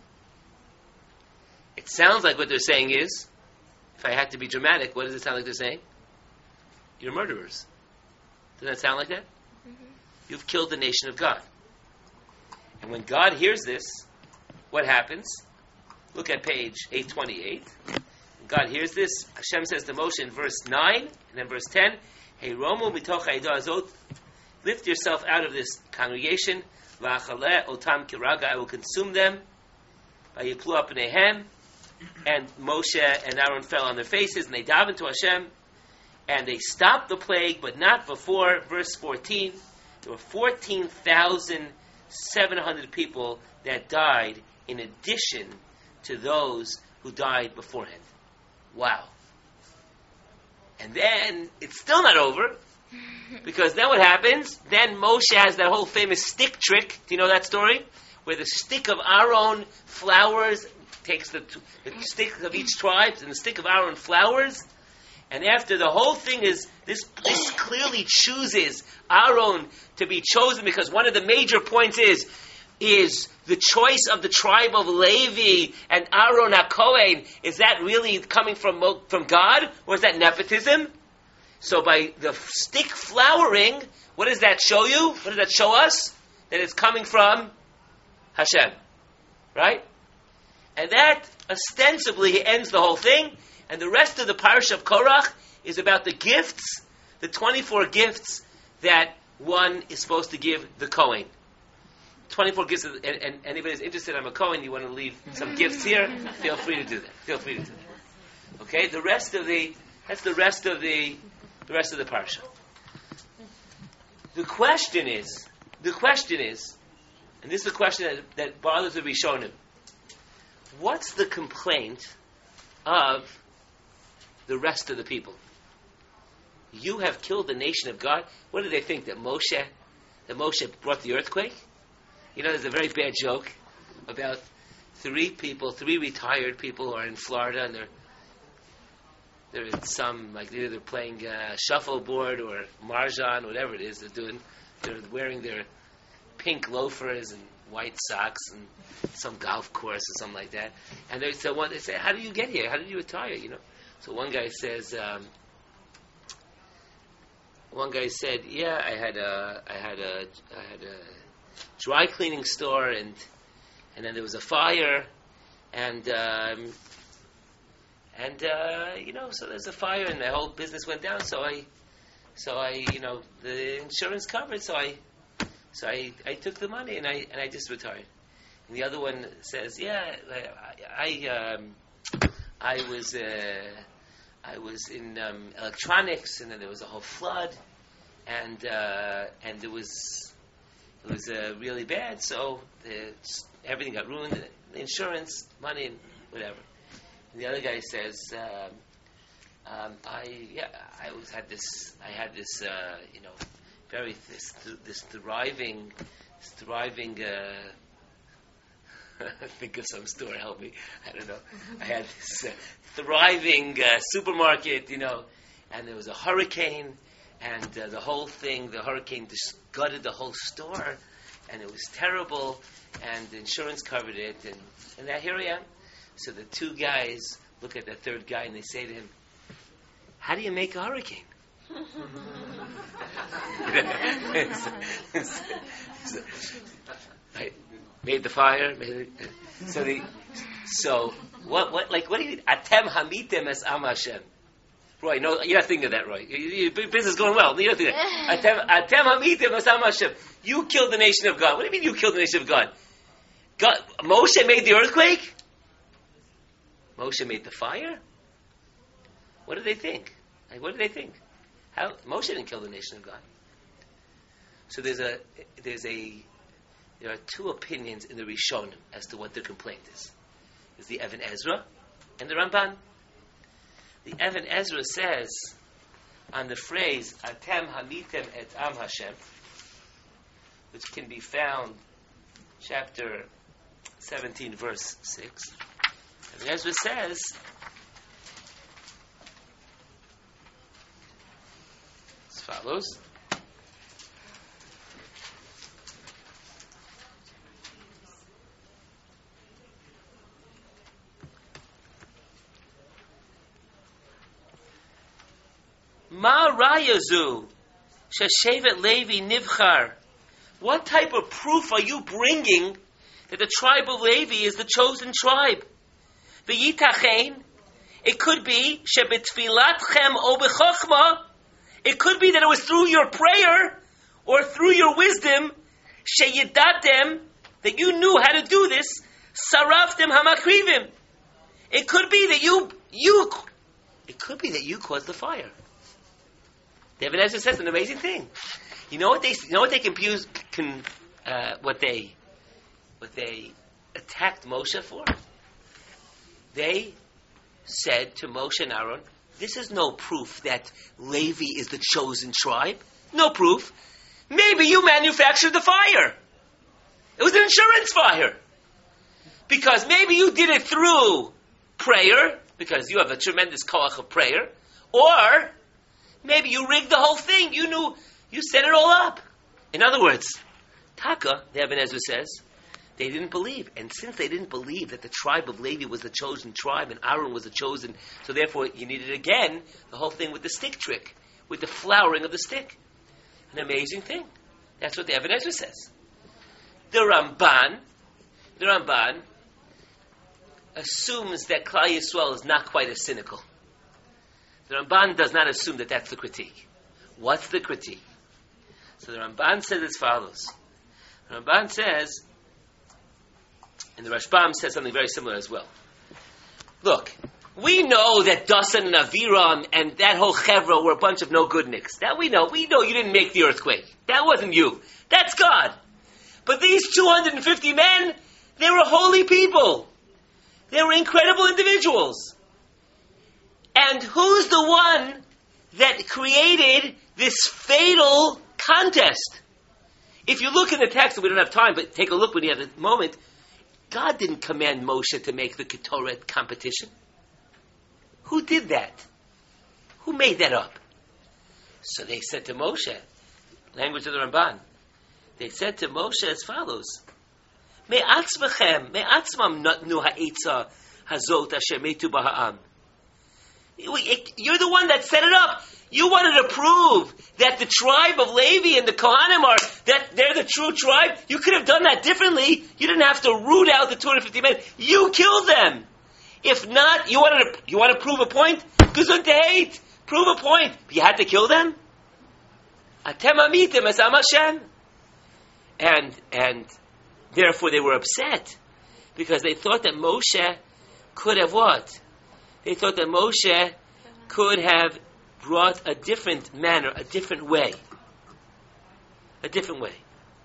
It sounds like what they're saying is, if I had to be dramatic, what does it sound like they're saying? You're murderers. Doesn't that sound like that? Mm-hmm. You've killed the nation of God. And when God hears this, what happens? Look at page 828. God hears this. Hashem says to Moshe in verse 9 and then verse 10, Hey Romu mitoch ha'edah azot, lift yourself out of this congregation, v'achaleh otam kiraga, I will consume them, v'yiplu apneihem, and Moshe and Aaron fell on their faces, and they davened to Hashem, and they stopped the plague, but not before verse 14. There were 14,700 people that died in addition to those who died beforehand. Wow. And then, it's still not over, because then what happens? Then Moshe has that whole famous stick trick. Do you know that story? Where the stick of Aaron flowers, takes the stick of each tribe, and the stick of Aaron flowers, and after the whole thing is, this clearly chooses Aaron to be chosen, because one of the major points is the choice of the tribe of Levi and Aaron HaKohen, is that really coming from God, or is that nepotism? So by the stick flowering, what does that show you? What does that show us? That it's coming from Hashem. Right? And that ostensibly ends the whole thing, and the rest of the parasha of Korach is about the gifts, the 24 gifts that one is supposed to give the Kohen. 24 gifts, and anybody who's interested, I'm a Kohen, you want to leave some gifts here, feel free to do that. Okay, that's the rest of the parsha. The question is, and this is the question that bothers the Rishonim, what's the complaint of the rest of the people? You have killed the nation of God. What do they think, that Moshe brought the earthquake? You know, there's a very bad joke about three retired people who are in Florida, and they're in some, like, either they're playing shuffleboard or mahjong, whatever it is they're doing. They're wearing their pink loafers and White Sox and some golf course or something like that. And they say, "How did you get here? How did you retire?" So one guy says, "Yeah, I had a dry cleaning store, and then there was a fire, and so there's a fire, and the whole business went down. So I the insurance covered. So I took the money and I just retired." And the other one says, "Yeah, I was in electronics, and then there was a whole flood, and it was really bad. So everything got ruined, the insurance, money, and whatever." And the other guy says, I had this thriving. Think of some store, help me. I don't know. I had this thriving supermarket, and there was a hurricane, and the hurricane just gutted the whole store, and it was terrible, and the insurance covered it, and now here I am. So the two guys look at the third guy, and they say to him, "How do you make a hurricane?" Right. Made the fire. So what do you? Atem hamitem es am Hashem. Roy, no, you're not thinking of that, Roy. Your business is going well. You're not thinking of that. Atem hamitem es am Hashem. You killed the nation of God. What do you mean you killed the nation of God? Moshe made the earthquake. Moshe made the fire. What did they think? How Moshe didn't kill the nation of God. So there are two opinions in the Rishonim as to what their complaint is. There's the Even Ezra and the Ramban. The Even Ezra says on the phrase Atem hamitem et am Hashem, which can be found chapter 17 verse 6. Even Ezra says as follows. Ma rayazu sheshevet Levi nivchar. What type of proof are you bringing that the tribe of Levi is the chosen tribe? V'yitachein. It could be shebetfilatchem o b'chochma. It could be that it was through your prayer or through your wisdom sheyidatem, that you knew how to do this. Saraftem hamakrivim. It could be that you caused the fire. The Even Ezra says an amazing thing. You know what they attacked Moshe for? They said to Moshe and Aaron, "This is no proof that Levi is the chosen tribe. No proof. Maybe you manufactured the fire. It was an insurance fire. Because maybe you did it through prayer, because you have a tremendous koach of prayer, or maybe you rigged the whole thing. You knew, you set it all up." In other words, Taka, the Even Ezra says, they didn't believe. And since they didn't believe that the tribe of Levi was the chosen tribe and Aaron was the chosen, so therefore you needed again the whole thing with the stick trick, with the flowering of the stick. An amazing thing. That's what the Even Ezra says. The Ramban assumes that Klal Yisrael is not quite as cynical. The Ramban does not assume that that's the critique. What's the critique? So the Ramban says as follows. The Ramban says, and the Rashbam says something very similar as well. Look, we know that Dasan and Aviram and that whole Chevra were a bunch of no good nicks. That we know. We know you didn't make the earthquake. That wasn't you. That's God. But these 250 men, they were holy people. They were incredible individuals. And who's the one that created this fatal contest? If you look in the text, and we don't have time, but take a look when you have a moment, God didn't command Moshe to make the Ketoret competition. Who did that? Who made that up? So they said to Moshe, language of the Ramban, they said to Moshe as follows, Me'atzmechem, me'atzmam natnu ha'etza hazot asher metu b'ha'am. You're the one that set it up. You wanted to prove that the tribe of Levi and the Kohanim that they're the true tribe. You could have done that differently. You didn't have to root out the 250 men. You killed them. If not, you want to prove a point? Gesundheit. Prove a point. But you had to kill them? Atem amitem asam Hashem. And therefore they were upset because they thought that Moshe could have what? They thought that Moshe could have brought a different manner, a different way. A different way.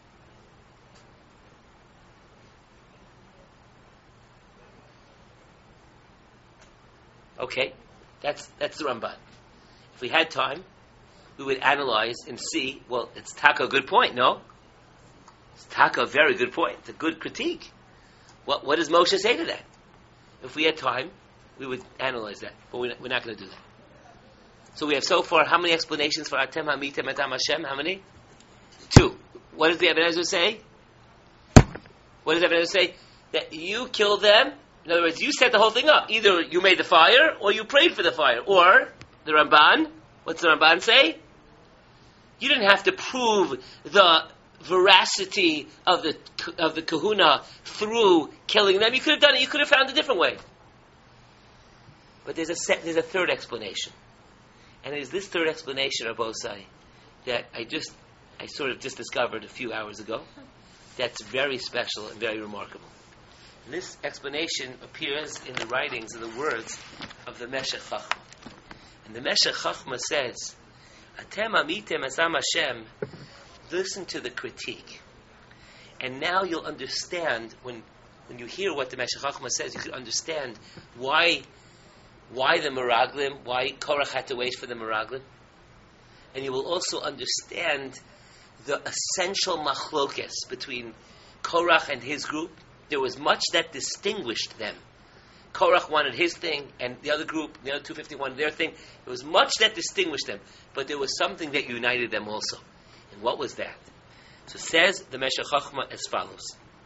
Okay, that's the Ramban. If we had time, we would analyze and see, well, it's Taka a good point, no? It's Taka a very good point. It's a good critique. What does Moshe say to that? If we had time, we would analyze that, but we're not going to do that. So we have so far how many explanations for Atem Hamitem Etam Hashem? How many? 2. What does the Ibn Ezra say? What does Ibn Ezra say? That you killed them. In other words, you set the whole thing up. Either you made the fire, or you prayed for the fire. Or the Ramban. What's the Ramban say? You didn't have to prove the veracity of the Kahuna through killing them. You could have done it. You could have found a different way. But there's a third explanation. And it is this third explanation, Rabosai, that I sort of just discovered a few hours ago. That's very special and very remarkable. And this explanation appears in the writings and the words of the Meshech Chachma. And the Meshech Chachma says, Atem amitem asam Hashem, listen to the critique. And now you'll understand, when you hear what the Meshech Chachma says, you can understand why the Meraglim, why Korach had to wait for the Meraglim. And you will also understand the essential machlokes between Korach and his group. There was much that distinguished them. Korach wanted his thing, and the other group, the other 250 wanted their thing. There was much that distinguished them, but there was something that united them also. And what was that? So says the Meshech Chachma as follows.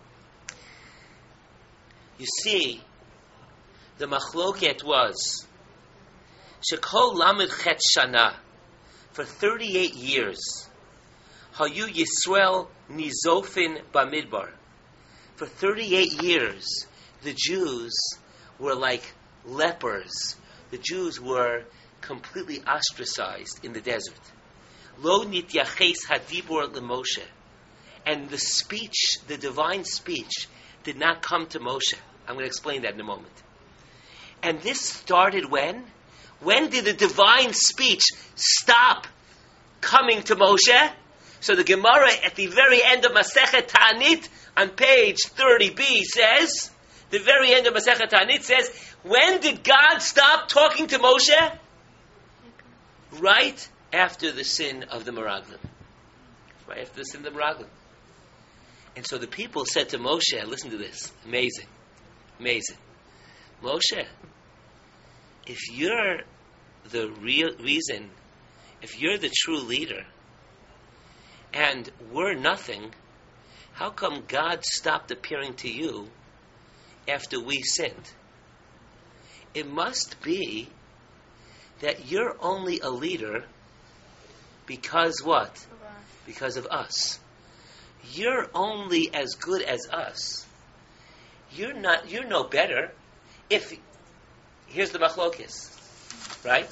You see, the machloket was Shekol Lamed Chet Shana, for 38 years, Hayu Yisrael Nizofin Bamidbar. For 38 years, the Jews were like lepers. The Jews were completely ostracized in the desert. Lo nityaches hadibur leMoshe. And the speech, the divine speech, did not come to Moshe. I'm going to explain that in a moment. And this started when? When did the divine speech stop coming to Moshe? So the Gemara at the very end of Masechet Ta'anit on page 30b says, the very end of Masechet Ta'anit says, when did God stop talking to Moshe? Right after the sin of the Meraglim. Right after the sin of the Meraglim. And so the people said to Moshe, listen to this, amazing, amazing. Moshe, if you're the real reason, if you're the true leader, and we're nothing, how come God stopped appearing to you after we sinned? It must be that you're only a leader because what? Because of us. You're only as good as us. You're no better. Here's the machlokes, right?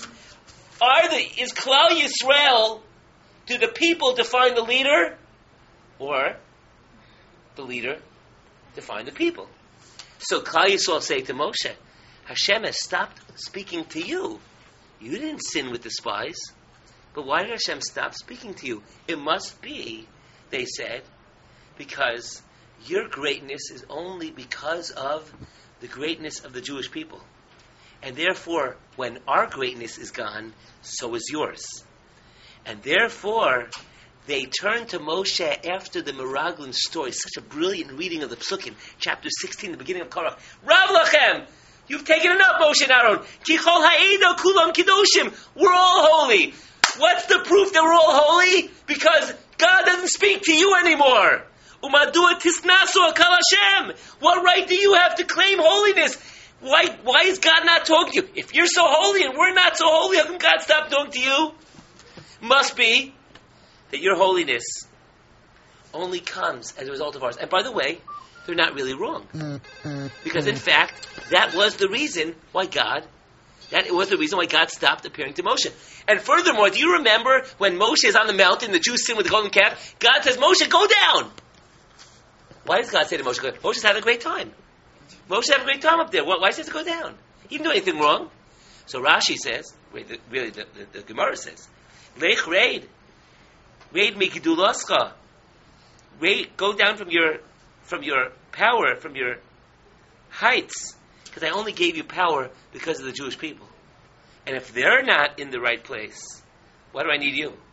Is Klal Yisrael, do the people define the leader, or the leader define the people? So Klal Yisrael say to Moshe, Hashem has stopped speaking to you. You didn't sin with the spies, but why did Hashem stop speaking to you? It must be, they said, because your greatness is only because of the greatness of the Jewish people. And therefore, when our greatness is gone, so is yours. And therefore, they turned to Moshe after the Meraglim story. Such a brilliant reading of the Psukim. Chapter 16, the beginning of Korach. Rav Lachem! You've taken it up, Moshe and Aaron. Ki chol ha'eda kulam kidoshim. We're all holy. What's the proof that we're all holy? Because God doesn't speak to you anymore. Umadua tisnasu akal Hashem. What right do you have to claim holiness? Why is God not talking to you? If you're so holy and we're not so holy, how come God stopped talking to you? Must be that your holiness only comes as a result of ours. And by the way, they're not really wrong. Because in fact, that was the reason why God stopped appearing to Moshe. And furthermore, do you remember when Moshe is on the mountain, the Jews sin with the golden calf? God says, Moshe, go down. Why does God say to Moshe, Moshe's having a great time? Moshe's having a great time up there. Why does he have to go down? He didn't do anything wrong. So Rashi says, the Gemara says, Lech raid mikidulascha. Go down from your power, from your heights, because I only gave you power because of the Jewish people. And if they're not in the right place, why do I need you?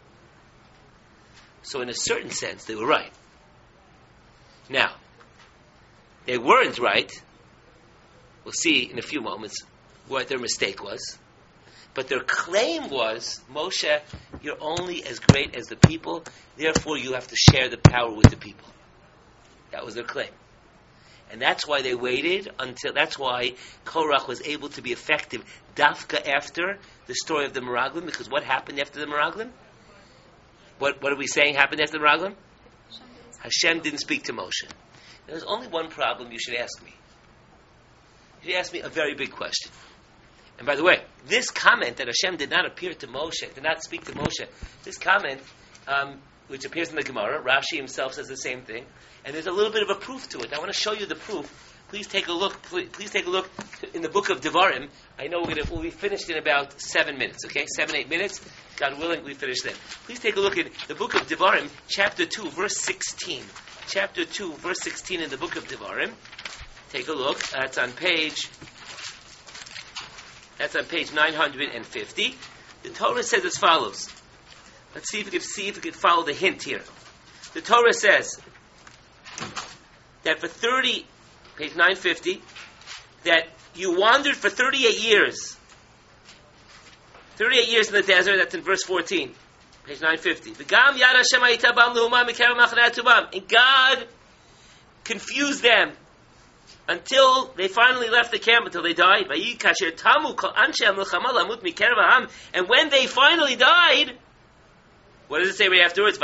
So in a certain sense, they were right. Now, they weren't right. We'll see in a few moments what their mistake was. But their claim was, Moshe, you're only as great as the people, therefore you have to share the power with the people. That was their claim. And that's why they waited that's why Korach was able to be effective dafka after the story of the Meraglim, because what happened after the Meraglim? What are we saying happened after the Meraglim? Hashem didn't speak to Moshe. There's only one problem you should ask me. You should ask me a very big question. And by the way, this comment that Hashem did not appear to Moshe, did not speak to Moshe, this comment, which appears in the Gemara, Rashi himself says the same thing, and there's a little bit of a proof to it. I want to show you the proof. Please take a look. Please take a look in the book of Devarim. I know we'll be finished in about 7 minutes. Okay, 7-8 minutes. God willing, we finish then. Please take a look at the book of Devarim, chapter 2, verse 16. Chapter 2, verse 16 in the book of Devarim. Take a look. That's on page 950. The Torah says as follows. Let's see if we can follow the hint here. The Torah says that for page 950, that you wandered for 38 years. 38 years in the desert, that's in verse 14. Page 950. And God confused them until they finally left the camp, until they died. And when they finally died, what does it say right afterwards?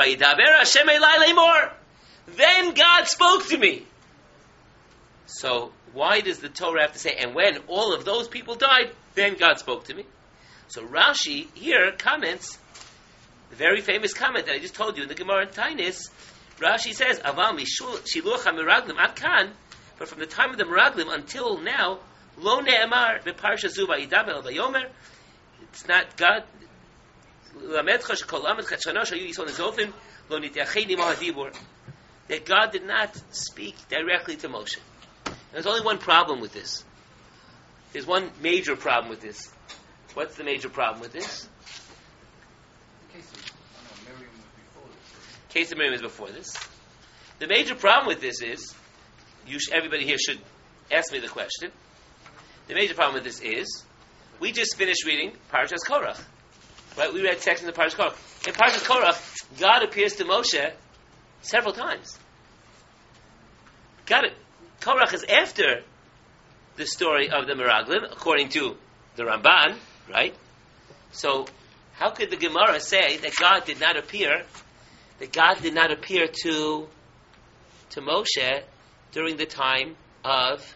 Then God spoke to me. So why does the Torah have to say, and when all of those people died, then God spoke to me? So Rashi here comments, the very famous comment that I just told you in the Gemara in Tainis. Rashi says, Aval shiluach ha-meraglim akan, but from the time of the Meraglim until now, lo ne'emar beparsha zu vayidabel vayomer, it's not God, that God did not speak directly to Moshe. There's only one problem with this. There's one major problem with this. What's the major problem with this? Case of Miriam is before this. The major problem with this is, everybody here should ask me the question. The major problem with this is, we just finished reading Parashas Korach. Right? We read sections of Parashas Korach. In Parashas Korach, God appears to Moshe several times. Korach is after the story of the Meraglim, according to the Ramban, right? So, how could the Gemara say that God did not appear to Moshe during the time of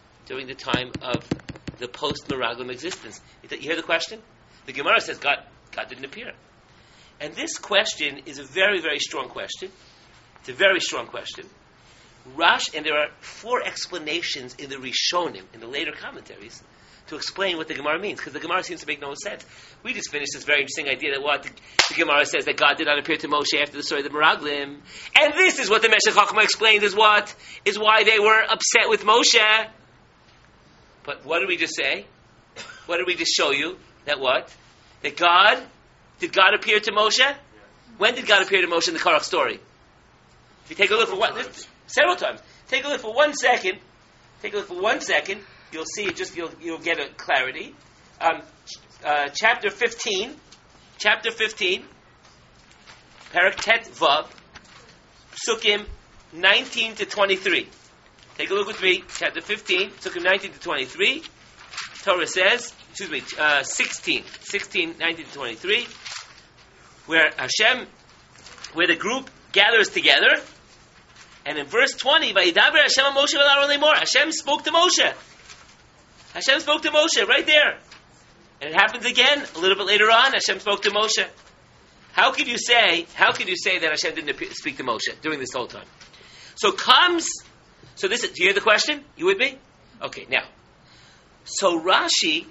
the post-Meraglim existence? You hear the question? The Gemara says God didn't appear. And this question is a very, very strong question. It's a very strong question. And there are 4 explanations in the Rishonim, in the later commentaries, to explain what the Gemara means, because the Gemara seems to make no sense. We just finished this very interesting idea that what the Gemara says that God did not appear to Moshe after the story of the Meraglim, and this is what the Meshech Chochmah explained is why they were upset with Moshe. But what did we just say? What did we just show you? That what? Did God appear to Moshe? When did God appear to Moshe in the Korach story? If you take a look for several times. Take a look for 1 second. You'll see it. You'll get a clarity. Chapter 15. Parak Tet Vav. Psukim 19 to 23. Take a look with me. Chapter 15, Psukim 19 to 23. Torah says, 16, 19 to 23, where the group gathers together, and in verse 20, Vayidaber Hashem Moshe v'Aaron lemor. Hashem spoke to Moshe. Hashem spoke to Moshe right there. And it happens again a little bit later on. Hashem spoke to Moshe. How could you say that Hashem didn't speak to Moshe during this whole time? Do you hear the question? You with me? Okay, now. So Rashi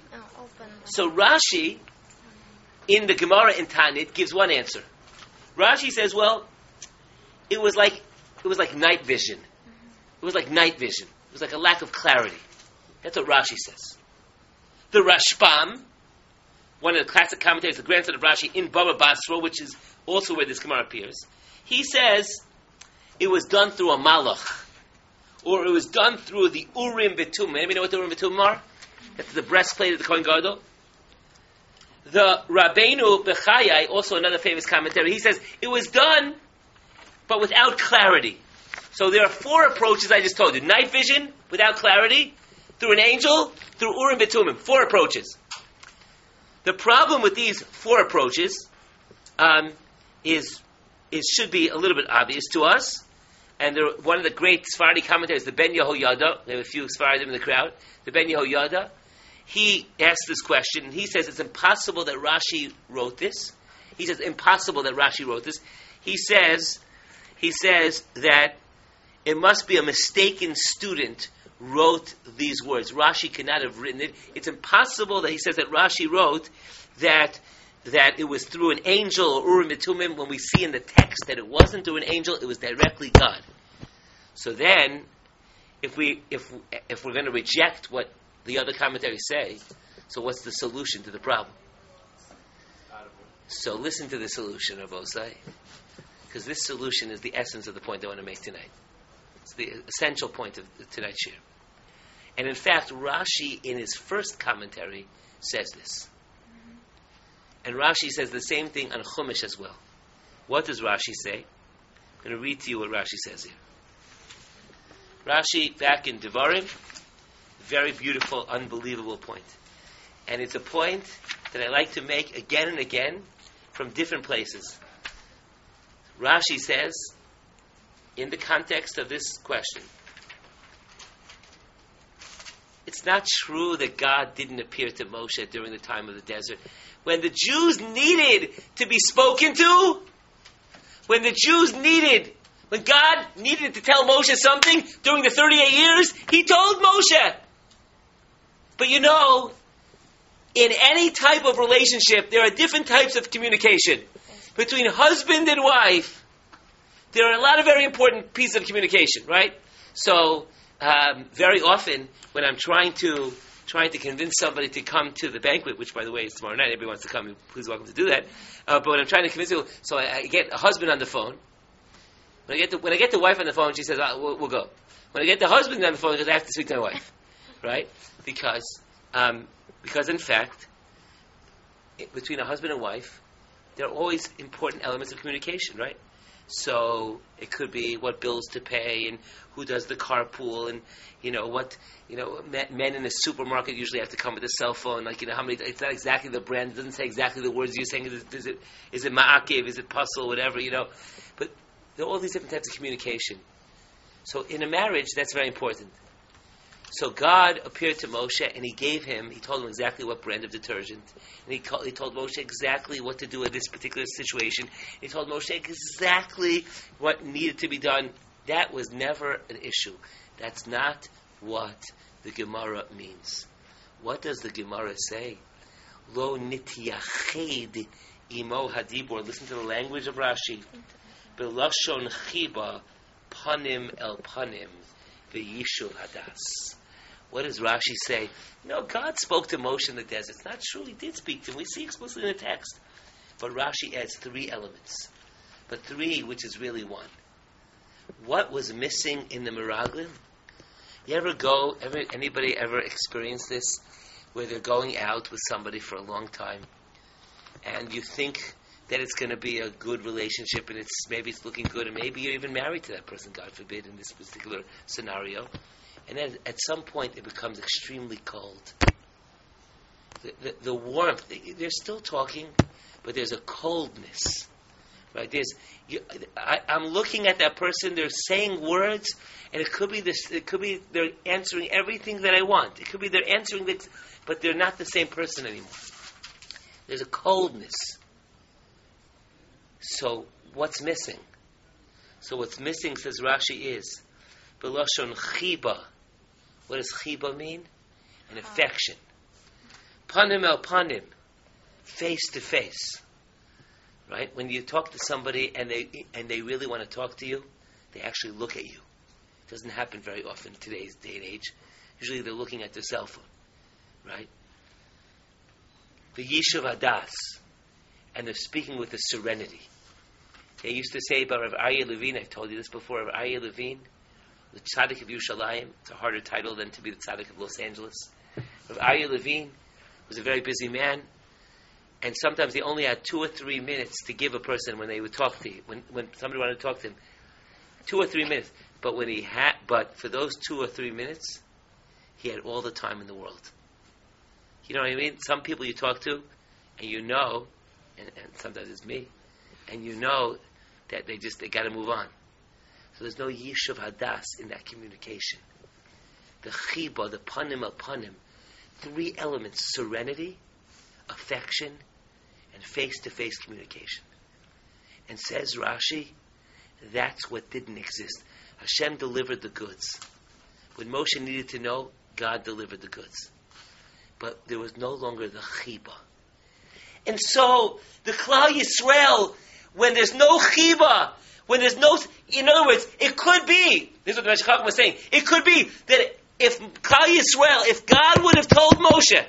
in the Gemara in Tanit gives one answer. Rashi says, well, it was like night vision. It was like night vision. It was like a lack of clarity. That's what Rashi says. The Rashbam, one of the classic commentators, the grandson of Rashi, in Baba Basra, which is also where this Gemara appears, he says it was done through a malach, or it was done through the Urim V'Tumim. Anybody know what the Urim V'Tumim are? That's the breastplate of the Kohen Gadol. The Rabbeinu Bechayai, also another famous commentary, he says it was done, but without clarity. So there are 4 approaches I just told you. Night vision, without clarity, through an angel, through Urim V'Tumim. 4 approaches. The problem with these 4 approaches should be a little bit obvious to us. And one of the great Sephardi commentators, the Ben Yehoyada, there are a few Sephardim in the crowd, the Ben Yehoyada, he asked this question, and he says it's impossible that Rashi wrote this. He says impossible that Rashi wrote this. He says that it must be a mistaken student wrote these words. Rashi cannot have written it. It's impossible that he says that Rashi wrote that it was through an angel or Urim V'Tumim, when we see in the text that it wasn't through an angel, it was directly God. So then, if we're going to reject what the other commentaries say, so what's the solution to the problem? So listen to the solution of Osai, because this solution is the essence of the point I want to make tonight. It's the essential point of tonight's shir. And in fact, Rashi in his first commentary says this. And Rashi says the same thing on Chumash as well. What does Rashi say? I'm going to read to you what Rashi says here. Rashi, back in Devarim, very beautiful, unbelievable point. And it's a point that I like to make again and again from different places. Rashi says, in the context of this question, it's not true that God didn't appear to Moshe during the time of the desert. When the Jews needed to be spoken to, when God needed to tell Moshe something during the 38 years, he told Moshe. But in any type of relationship, there are different types of communication. Between husband and wife, there are a lot of very important pieces of communication, right? So, very often, when I'm trying to convince somebody to come to the banquet, which, by the way, is tomorrow night, everybody wants to come, please welcome to do that. But when I'm trying to convince people, so I get a husband on the phone. When I get the wife on the phone, she says, we'll go. When I get the husband on the phone, because I have to speak to my wife, right? Because in fact, between a husband and wife, there are always important elements of communication, right? So it could be what bills to pay and who does the carpool and men in a supermarket usually have to come with a cell phone, how many, it's not exactly the brand, it doesn't say exactly the words you're saying, is it ma'akev, is it puzzle, whatever, but there are all these different types of communication. So in a marriage, that's very important. So God appeared to Moshe and he told him exactly what brand of detergent. And he told Moshe exactly what to do in this particular situation. He told Moshe exactly what needed to be done. That was never an issue. That's not what the Gemara means. What does the Gemara say? Lo nitiyached imo hadibor. Listen to the language of Rashi. Belashon chiba panim el panim v'yishu hadas. What does Rashi say? God spoke to Moshe in the desert. It's not true. He did speak to him. We see explicitly in the text. But Rashi adds 3 elements. But 3, which is really 1. What was missing in the Meraglim? Anybody ever experienced this? Where they're going out with somebody for a long time. And you think that it's going to be a good relationship, and maybe it's looking good, and maybe you're even married to that person, God forbid, in this particular scenario. And then at some point it becomes extremely cold. The warmth, they're still talking, but there's a coldness. Right? I'm looking at that person, they're saying words, and it could be they're answering everything that I want. It could be they're answering this, but they're not the same person anymore. There's a coldness. So what's missing? So what's missing, says Rashi, is B'lashon chiba. What does chiba mean? An affection. Panim el panim, face to face. Right? When you talk to somebody and they really want to talk to you, they actually look at you. It doesn't happen very often in today's day and age. Usually they're looking at their cell phone. Right? The Yishuv Hadas, and they're speaking with a serenity. They used to say about Rav Aryeh Levine, I've told you this before, Rav Aryeh Levine, the Tzaddik of Yerushalayim. It's a harder title than to be the Tzaddik of Los Angeles. Rav Aryeh Levine was a very busy man, and sometimes he only had 2 or 3 minutes to give a person when they would talk to you. When somebody wanted to talk to him, 2 or 3 minutes. But for those 2 or 3 minutes, he had all the time in the world. You know what I mean? Some people you talk to, and you know, and sometimes it's me, and you know that they got to move on. So there's no Yishuv Hadas in that communication. The Chiba, the Panim al Panim, 3 elements: serenity, affection, and face-to-face communication. And says Rashi, that's what didn't exist. Hashem delivered the goods. When Moshe needed to know, God delivered the goods. But there was no longer the chiba. And so, the Klal Yisrael, when there's no chiba, when there's no... In other words, it could be, this is what the Meshech Chochmah was saying, it could be that if Klal Yisrael, if God would have told Moshe,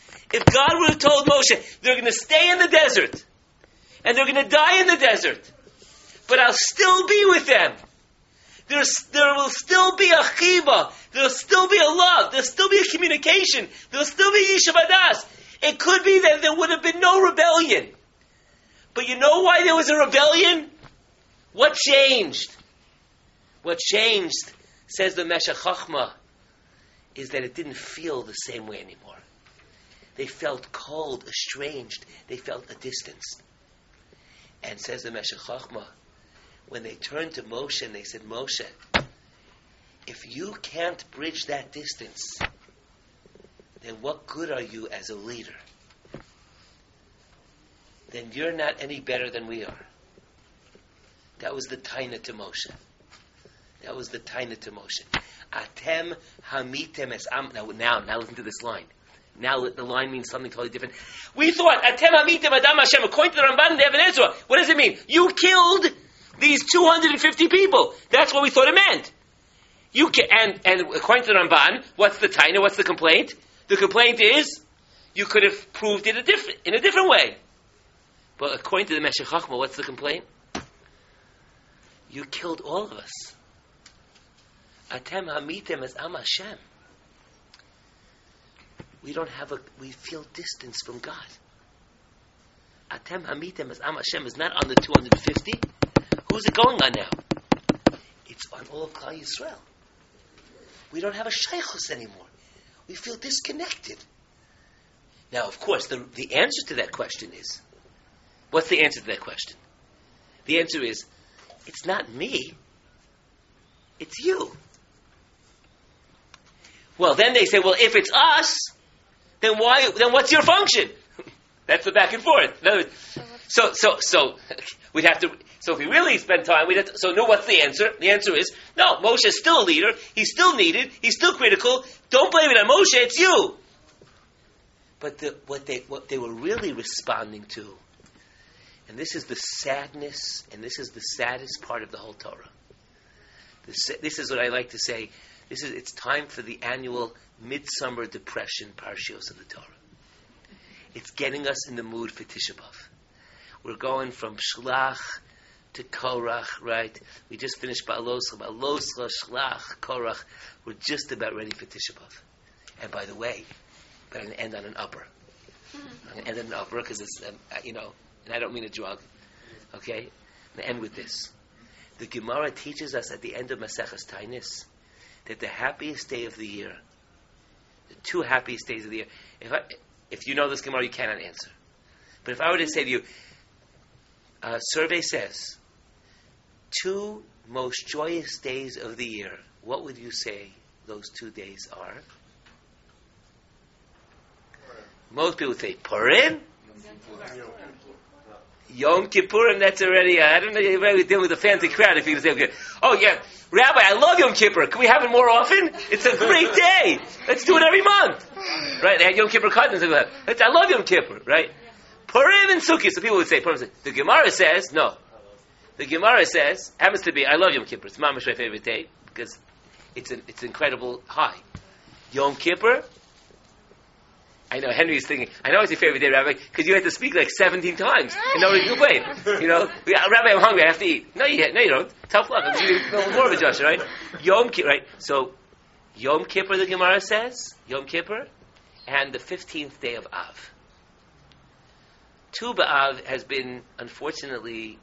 they're going to stay in the desert, and they're going to die in the desert, but I'll still be with them. There will still be a chiba. There will still be a love. There will still be a communication. There will still be Yishuv Hadas. It could be that there would have been no rebellion. But you know why there was a rebellion? What changed? What changed, says the Meshech Chochmah, is that it didn't feel the same way anymore. They felt cold, estranged. They felt a distance. And says the Meshech Chochmah, when they turned to Moshe and they said, Moshe, if you can't bridge that distance, then what good are you as a leader? Then you're not any better than we are. That was the taina to Moshe. Atem hamitem es am. Now listen to this line. Now the line means something totally different. We thought, Atem hamitem adam Hashem, according to the Ramban and the Even Ezra. What does it mean? You killed these 250 people. That's what we thought it meant. And according to the Ramban, what's the taina? What's the complaint? The complaint is you could have proved it in a different way. But according to the Meshech Chochmah, what's the complaint? You killed all of us. Atem hamitem es am Hashem. We feel distance from God. Atem hamitem es am Hashem is not on the 250. Who's it going on now? It's on all of Klal Yisrael. We don't have a shaychus anymore. We feel disconnected. Now, of course, the answer to that question is, what's the answer to that question? The answer is, it's not me. It's you. Well, then they say, well, if it's us, then what's your function? That's the back and forth. So we'd have to. So if we really spend time, we'd have to. So no, what's the answer? The answer is no. Moshe is still a leader. He's still needed. He's still critical. Don't blame it on Moshe. It's you. But what they were really responding to, and this is the sadness, and this is the saddest part of the whole Torah. This is what I like to say. It's time for the annual Midsummer Depression Parshios of the Torah. It's getting us in the mood for Tisha B'Av. We're going from Shlach to Korach, right? We just finished Ba'aloscha, Shlach, Korach. We're just about ready for Tisha B'Av. And by the way, I'm going to end on an upper. I'm going to end on an upper because it's, and I don't mean a drug. Okay? I'm going to end with this. The Gemara teaches us at the end of Maseches Tainis that the happiest day of the year, the two happiest days of the year, if you know this Gemara, you cannot answer. But if I were to say to you, a survey says, 2 most joyous days of the year, what would you say those 2 days are? Most people say Purim, Yom Kippurim. That's already. I don't know. You're really dealing with a fancy crowd if you say, okay, oh yeah, Rabbi, I love Yom Kippur. Can we have it more often? It's a great day. Let's do it every month, right? They had Yom Kippur cousins. I love Yom Kippur, right? Purim and Sukkot. So people would say Purim. The Gemara says no. The Gemara says happens to be I love Yom Kippur. It's my favorite day because it's an incredible high. Yom Kippur. I know Henry's thinking, I know it's your favorite day, Rabbi, because you had to speak like 17 times and nobody complained. You know, Rabbi, I'm hungry, I have to eat. No, you don't. Tough luck. I'm eating more of a Joshua, right? Yom Kippur, right? So, Yom Kippur, the Gemara says, Yom Kippur, and the 15th day of Av. Tu B'Av has been, unfortunately,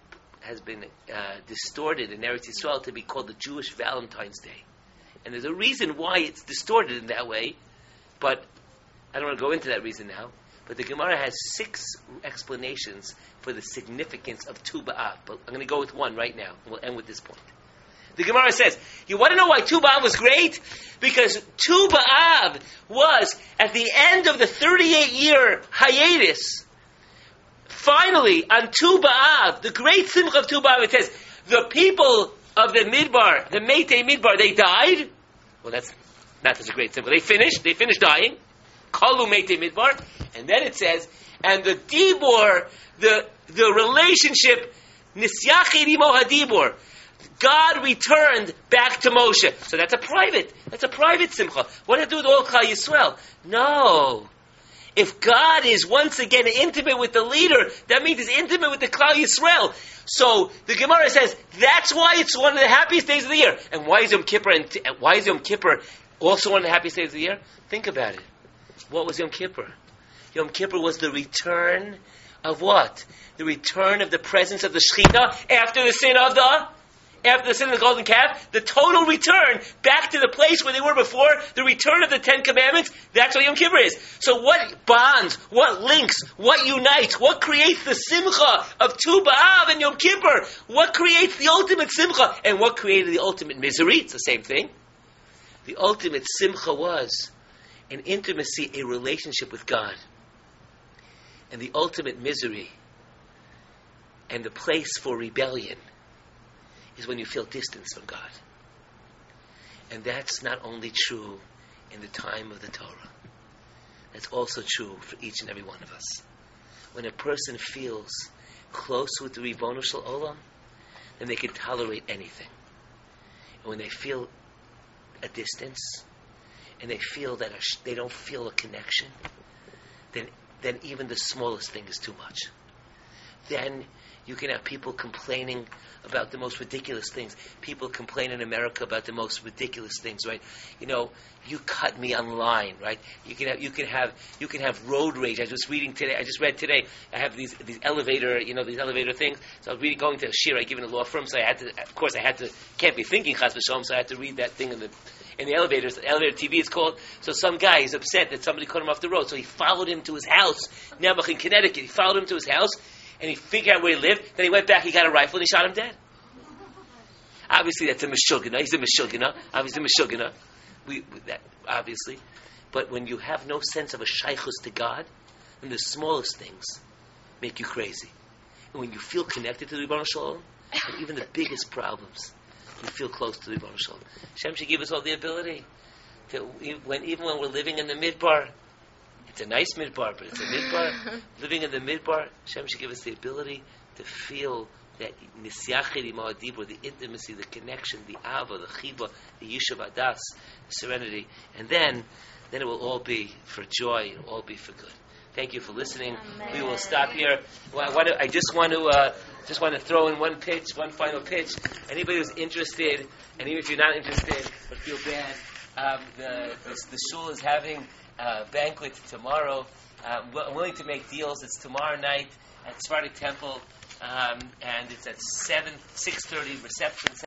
distorted in Eretz Yisrael to be called the Jewish Valentine's Day. And there's a reason why it's distorted in that way, but I don't want to go into that reason now, but the Gemara has 6 explanations for the significance of Tu B'Av. But I'm going to go with one right now, and we'll end with this point. The Gemara says, you want to know why Tu B'Av was great? Because Tu B'Av was, at the end of the 38-year hiatus, finally, on Tu B'Av, the great Simcha of Tu B'Av, it says, the people of the Midbar, the Meitei Midbar, they died. Well, that's not such a great Simcha. They finished dying. Kalu Meitei Midbar, and then it says, and the Dibor, the relationship, Nisyachid Imo HaDibor, God returned back to Moshe. So that's a private simcha. What does it do with all Klal Yisrael? No. If God is once again intimate with the leader, that means he's intimate with the Klal Yisrael. So the Gemara says that's why it's one of the happiest days of the year. And why is Yom Kippur also one of the happiest days of the year? Think about it. What was Yom Kippur? Yom Kippur was the return of what? The return of the presence of the Shechina after the sin of the golden calf. The total return back to the place where they were before. The return of the 10 Commandments. That's what Yom Kippur is. So what bonds, what links, what unites, what creates the simcha of Tu B'Av and Yom Kippur? What creates the ultimate simcha? And what created the ultimate misery? It's the same thing. The ultimate simcha was an intimacy, a relationship with God. And the ultimate misery and the place for rebellion is when you feel distance from God. And that's not only true in the time of the Torah. That's also true for each and every one of us. When a person feels close with the Ribono Shel Olam, then they can tolerate anything. And when they feel a distance, and they feel that they don't feel a connection, then even the smallest thing is too much. Then you can have people complaining about the most ridiculous things. People complain in America about the most ridiculous things, right? You know, you cut me online, right? You can have road rage. I just read today. I have these elevator things. So I was going to a shir I give in a law firm. So can't be thinking chas v'shalom. So I had to read that thing in the elevators. The elevator TV is called. So some guy is upset that somebody cut him off the road. So he followed him to his house, Nebuch in Connecticut. He followed him to his house. And he figured out where he lived. Then he went back, he got a rifle, and he shot him dead. Obviously, that's a Meshugana. He's a Meshugana. Obviously, Meshugana. Obviously. But when you have no sense of a shaychus to God, then the smallest things make you crazy. And when you feel connected to the Ribono Shel Olam, and even the biggest problems, you feel close to the Ribono Shel Olam. Hashem should give us all the ability to, even when we're living in the midbar. It's a nice midbar, but it's a midbar. Living in the midbar, Hashem should give us the ability to feel that nisyachid imo hadibur, the intimacy, the connection, the ava, the chiba, the yishuv adas, the serenity, and then it will all be for joy. It will all be for good. Thank you for listening. Amen. We will stop here. I just want to throw in one final pitch. Anybody who's interested, and even if you're not interested but feel bad, the shul is having banquet tomorrow. I'm willing to make deals. It's tomorrow night at Sephardic Temple, and it's at 6:30 reception.